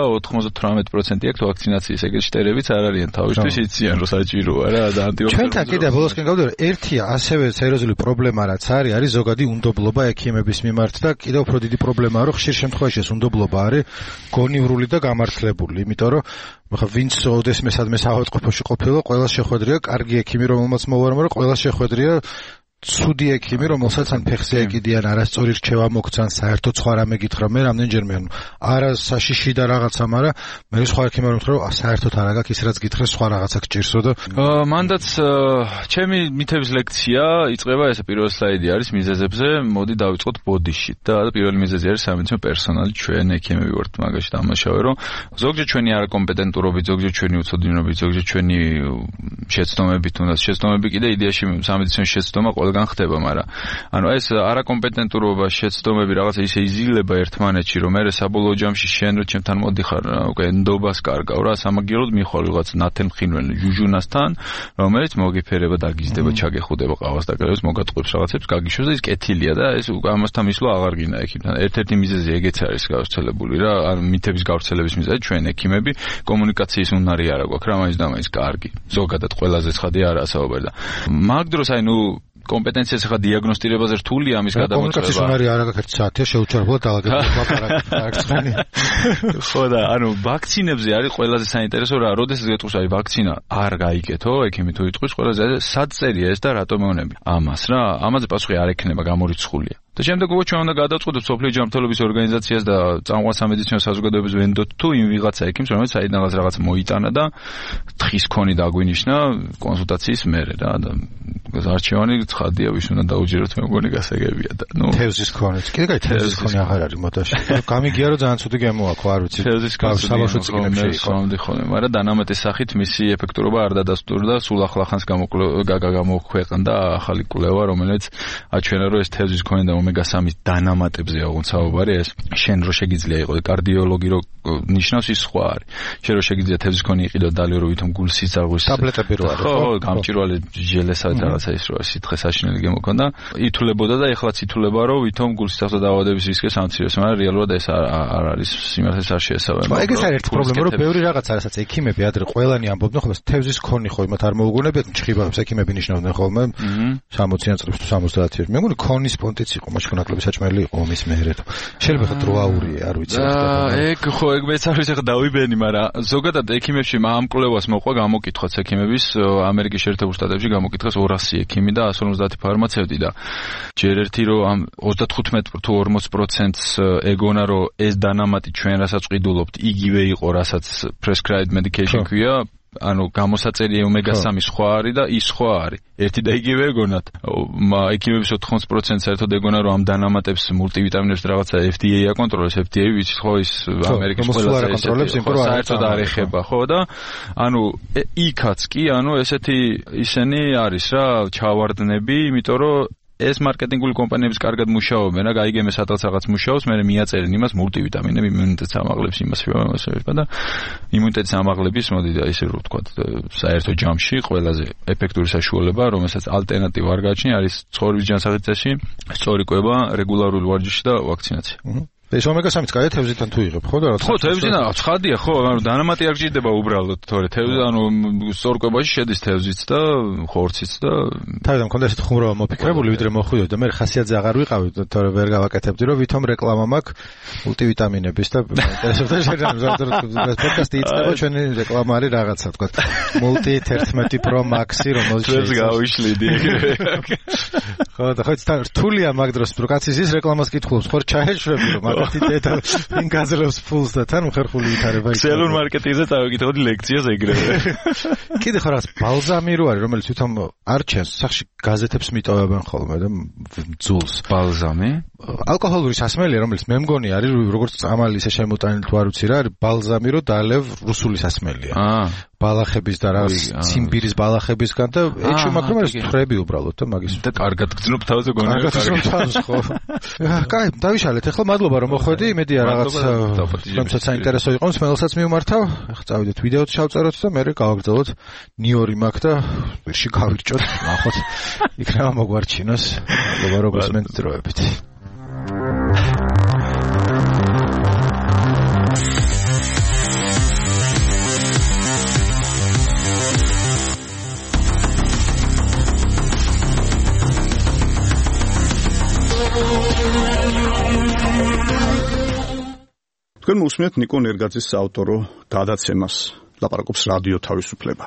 Speaker 8: 98% აქვს ვაქცინაციის ეგეთი შტერებიც არ არიან თავისთვის იციან რომ საჭიროა რა და ანტივაქსერები.
Speaker 7: ჩვენთან კიდე ბოლოსკენ გავდივარ ერთია ასევე სერიოზული პრობლემა რაც არის ზოგადი უნდობლობა ექიმების მიმართ და კიდევ უფრო დიდი პრობლემაა რომ ხშირ შემთხვევაში ეს უნდობლობა არის გონივრული და გამართლებული, იმიტომ რომ ვინც ოდესმესადმე საავადმყოფოში ყოფილა, ყველა შეხვედრია კარგი ექიმი, რომელმაც მოვარმა, ყველა შეხვედრია ცუდი ექიმი, რომელსაც ან ფეხზე ეკიდიან, არასწორი რჩევა მოგცან, საერთოდ სხვა რამე გითხრა, მე რამდენჯერმე არა საშიში და რაღაცა, მაგრამ მე სხვა ექიმი რომ ვთქვა, საერთოდ არა გაქვს ის რაც გითხრა, სხვა რაღაცა გჭირსო და
Speaker 8: მანდაც ჩემი მითების ლექცია იწყება ესე პირველი სლაიდი არის მიზეზებზე, მოდი დავიწყოთ ბოდიშით და პირველი მიზეზი არის სამედიცინო პერსონალი, ჩვენ ექიმები ვართ მაგაში დამაშავე, რომ ზოგჯერ ჩვენი არაკომპეტენტურობით, ზოგჯერ ჩვენი უცოდინობით, ზოგჯერ ჩვენი შეცდომებით, თუნდაც შეცდომები კიდე იდეაში სამედიცინო შეცდომა ყველგან ხდება, მაგრამ ანუ ეს არაკომპეტენტურობა, შეცდომები რაღაცა ისე იზილება ერთმანეთში, რომ მე საბოლოო ჯამში შენ რო ჩემთან მოდიხარ, უკვე ნდობას კარგავ რა, სამაგიეროდ მიხვალ რაღაც ნათელმხინველ ჟუჟუნასთან, რომელიც მოგიფერება, დაგიზდება, ჩაგეხუდება, ყავას დაგერებს, მოგატყუებს რაღაცებს, გაგიშვებს და ის კეთილია და ეს ამასთან მისვლა აღარ გინდა ექიმთან. ერთ-ერთი მიზეზი ეგეც არის გავრცელებული რა, ან მითების გავრცელების მიზეზი ჩვენ ექიმები კომუნიკაციის უნარი არა გვაქვს რა, მაინც და მაინც კარგი. ზოგადად ყველაზე ცხადი არაა საუბარი და მაგ დროს აი კომპეტენციას ხა დიაგნოსტირებაზე რთულია ამის გადამოწყვეტა.
Speaker 7: კომუნიკაციის უნარი არა გაქვს 1 საათია შეუჩერებლად დაალაგებთ ლაპარაკი.
Speaker 8: ხო და ანუ ვაქცინებზე არის ყველაზე საინტერესო რა, როდესაც გეტყვის აი ვაქცინა არ გაიგეთო, ექიმი თუ იტყვის ყველაზე სად წერია ეს და რატომ მეუნები. ამას რა, ამაზე პასუხი არ ექნება, გამორიცხულია. და შემდეგ უკვე ჩვენ უნდა გადავწყვეტოთ სოფლიო ჯანმრთელობის ორგანიზაციას და წამყვან სამედიცინო საზოგადოების ვენდოთ თუ იმ ვიღაცა ექიმს, რომელიც საიდანაც რაღაც მოიტანა და თხის ქონი დაგვინიშნა კონსულტაციის მერე რა და არჩევანი ცხადია ვის უნდა დაუჯეროთ, მე მგონი გასაგებია და
Speaker 7: თევზის ქონით. კიდე გაი თევზის ქონი აღარ არის მოდაში. გამიგია რომ ძალიან ცუდი გემოაქო, არ ვიცი.
Speaker 8: თევზის ქონი
Speaker 7: საბავშვო წიგნებში იყო.
Speaker 8: მაგრამ დანამატის სახით მისი ეფექტურობა არ დადასტურდა, სულ ახლახანს გამოქვეყნდა ახალი კვლევა, რომელიც აჩვენა რომ ეს თევზის ქონი და ომეგა-3-ის დანამატებზე აღონ საუბარი, ეს შენ რო შეგიძლია იყო კარდიოლოგი რო ნიშნავს ის სხვა არის. შენ რო შეგიძლია თევზის ქონი იყიდო დალი რო ვითომ გულის სიცარღვის
Speaker 7: ტაბლეტები რო არის.
Speaker 8: ხო, გამჭვირვალე ჟელესავით რაღაცა ის რო სითხე საშინელი გემოქონდა. ითულებოდა და ეხლაც ითულება რომ ვითომ გულის სიცარღვის დაავადების რისკი სამცირეს, მაგრამ რეალურად ეს არ არის სიმართლეს არ შეესაბამება.
Speaker 7: ეგ ეს არის ერთი პრობლემა, რომ ბევრი რაღაც არასაც ექიმები ადრე ყველანი ამბობდნენ, ხოლმე თევზის ქონი ხო იმათ არ მოუგონებიათ, მჭხიბარებს ექიმები ნიშნავდნენ ხოლმე 60-იან წლებში თუ 70-იან. მე მგონი ქონის პონტიც იყო, მაშინ ნაკლები საჭმელი იყო ომის მერე. შეიძლება ხა დროაურია, არ ვიცი.
Speaker 8: ეგ ხო ეგ მეც არის ხა დავიბენი, მაგრამ ზოგადად ექიმებში ამ კვლევას მოყვა გამოკითხვაც ექიმების ამერიკის შეერთებულ შტატებში გამოკითხეს 200 ექიმი და 150 ფარმაცევტი და ჯერ ერთი რომ ამ 35 თუ 40%-ს ეგონა რომ ეს დანამატი ჩვენ რასაც ყიდულობთ იგივე იყო რასაც prescribed medication ქვია, ანუ გამოსაწერია ომეგა-3 სხვა არის და ის სხვა არის. ერთი და იგივე ეგონათ. ექიმების 80% საერთოდ ეგონა რომ ამ დანამატებს მულტივიტამინებს რაღაცა FDA აკონტროლებს, FDA ვიცით ხო ის ამერიკის ყველაზე საერთოდ არ ეხება, ხო და ანუ იქაც კი ანუ ესეთი ისენი არის რა ჩავარდნები, იმიტომ რომ ეს მარკეტინგული კომპანიების კარგად მუშაობენ, რა გაიგემე სადღაც მუშაობს, მე მიაწერენ იმას მულტივიტამინები, იმუნიტეტს ამაღლებს იმას და იმუნიტეტის ამაღლების მოდი და ისე რომ ვთქვათ, საერთო ჯამში ყველაზე ეფექტური საშუალება, რომელსაც ალტერნატივა არ გააჩნია, არის ცხოვრების ჯანსაღთეში, სწორი კვება, რეგულარული ვარჯიში და ვაქცინაცია.
Speaker 7: ეს ომეგა-3-ც კაია თევზიდან თუ იღებ, ხო და რა?
Speaker 8: ხო, თევზიდან ცხადია, ხო, დანამატი არ გჭირდება უბრალოდ, თორე თევზი, სწორკვებაში შედის თევზიც და ხორციც და
Speaker 7: თავიდან მქონდა ესეთ ხუმრობა მოფიქრებული, ვიდრე მოხვიდოდი და მე ხასიათზე აღარ ვიყავი, თორე ვერ გავაკეთებდი, რომ ვითომ რეკლამა მაქვს მულტივიტამინების და ინტერესებდა შეერჩა პოდკასტი იწყება ჩვენი რეკლამა არის რაღაცა, თქვა multi 11 Pro Max-ი, რომელიც
Speaker 8: შეიძლება გავიშლიდი.
Speaker 7: ხო, და ხო, რთულია მაგ დროს, რო კაცი ის რეკლამას კითხულობს, ხო ჩაეშვრები რომ დედა ვინ გაძლევს ფულს და თან მხერხული ვითარება იქნება.
Speaker 8: ქსელურ მარკეტინგზე წავიკითხოთ ლექციას ეგრევე.
Speaker 7: კიდე ხო რაღაც ბალზამი რო არის, რომელიც თვითონ არჩენს, სახში გაზეთებს მიტოვებენ ხოლმე და ძულს.
Speaker 8: ბალზამი?
Speaker 7: ალკოჰოლური სასმელია, რომელიც მე მგონი არის როგორც წამალი ისე შემოტანილი თუ არ ვიცი რა, არის ბალზამი რო დალევ რუსული სასმელია. ბალახების და რაღაც ციმბირის ბალახებისგან და ეჩვი მაქვს რომ ეს თხრები უბრალოდ და მაგის
Speaker 8: და კარგად გძნობ თავზე გონია.
Speaker 7: კარგად გძნობ თავზე ხო. კაი, დავიშალეთ. ახლა მადლობა რომ მოხვედი. იმედია რაღაც რომელსაც საინტერესო იყო, მსმენელსაც მივმართავ. ახლა წავიდეთ ვიდეოც შევწეროთ და მერე გავაგრძელოთ ნიუ-იორკი მაგ და ვირში გავირჭოთ. ნახოთ. იქნება მოგვარჩინოს. მადლობა როგორც მენდროებით.
Speaker 1: თქვენ მოусმენთ ნიკო ნერგაძის საავტორო გადაცემას. ლაპარაკობს რადიო თავისუფლება.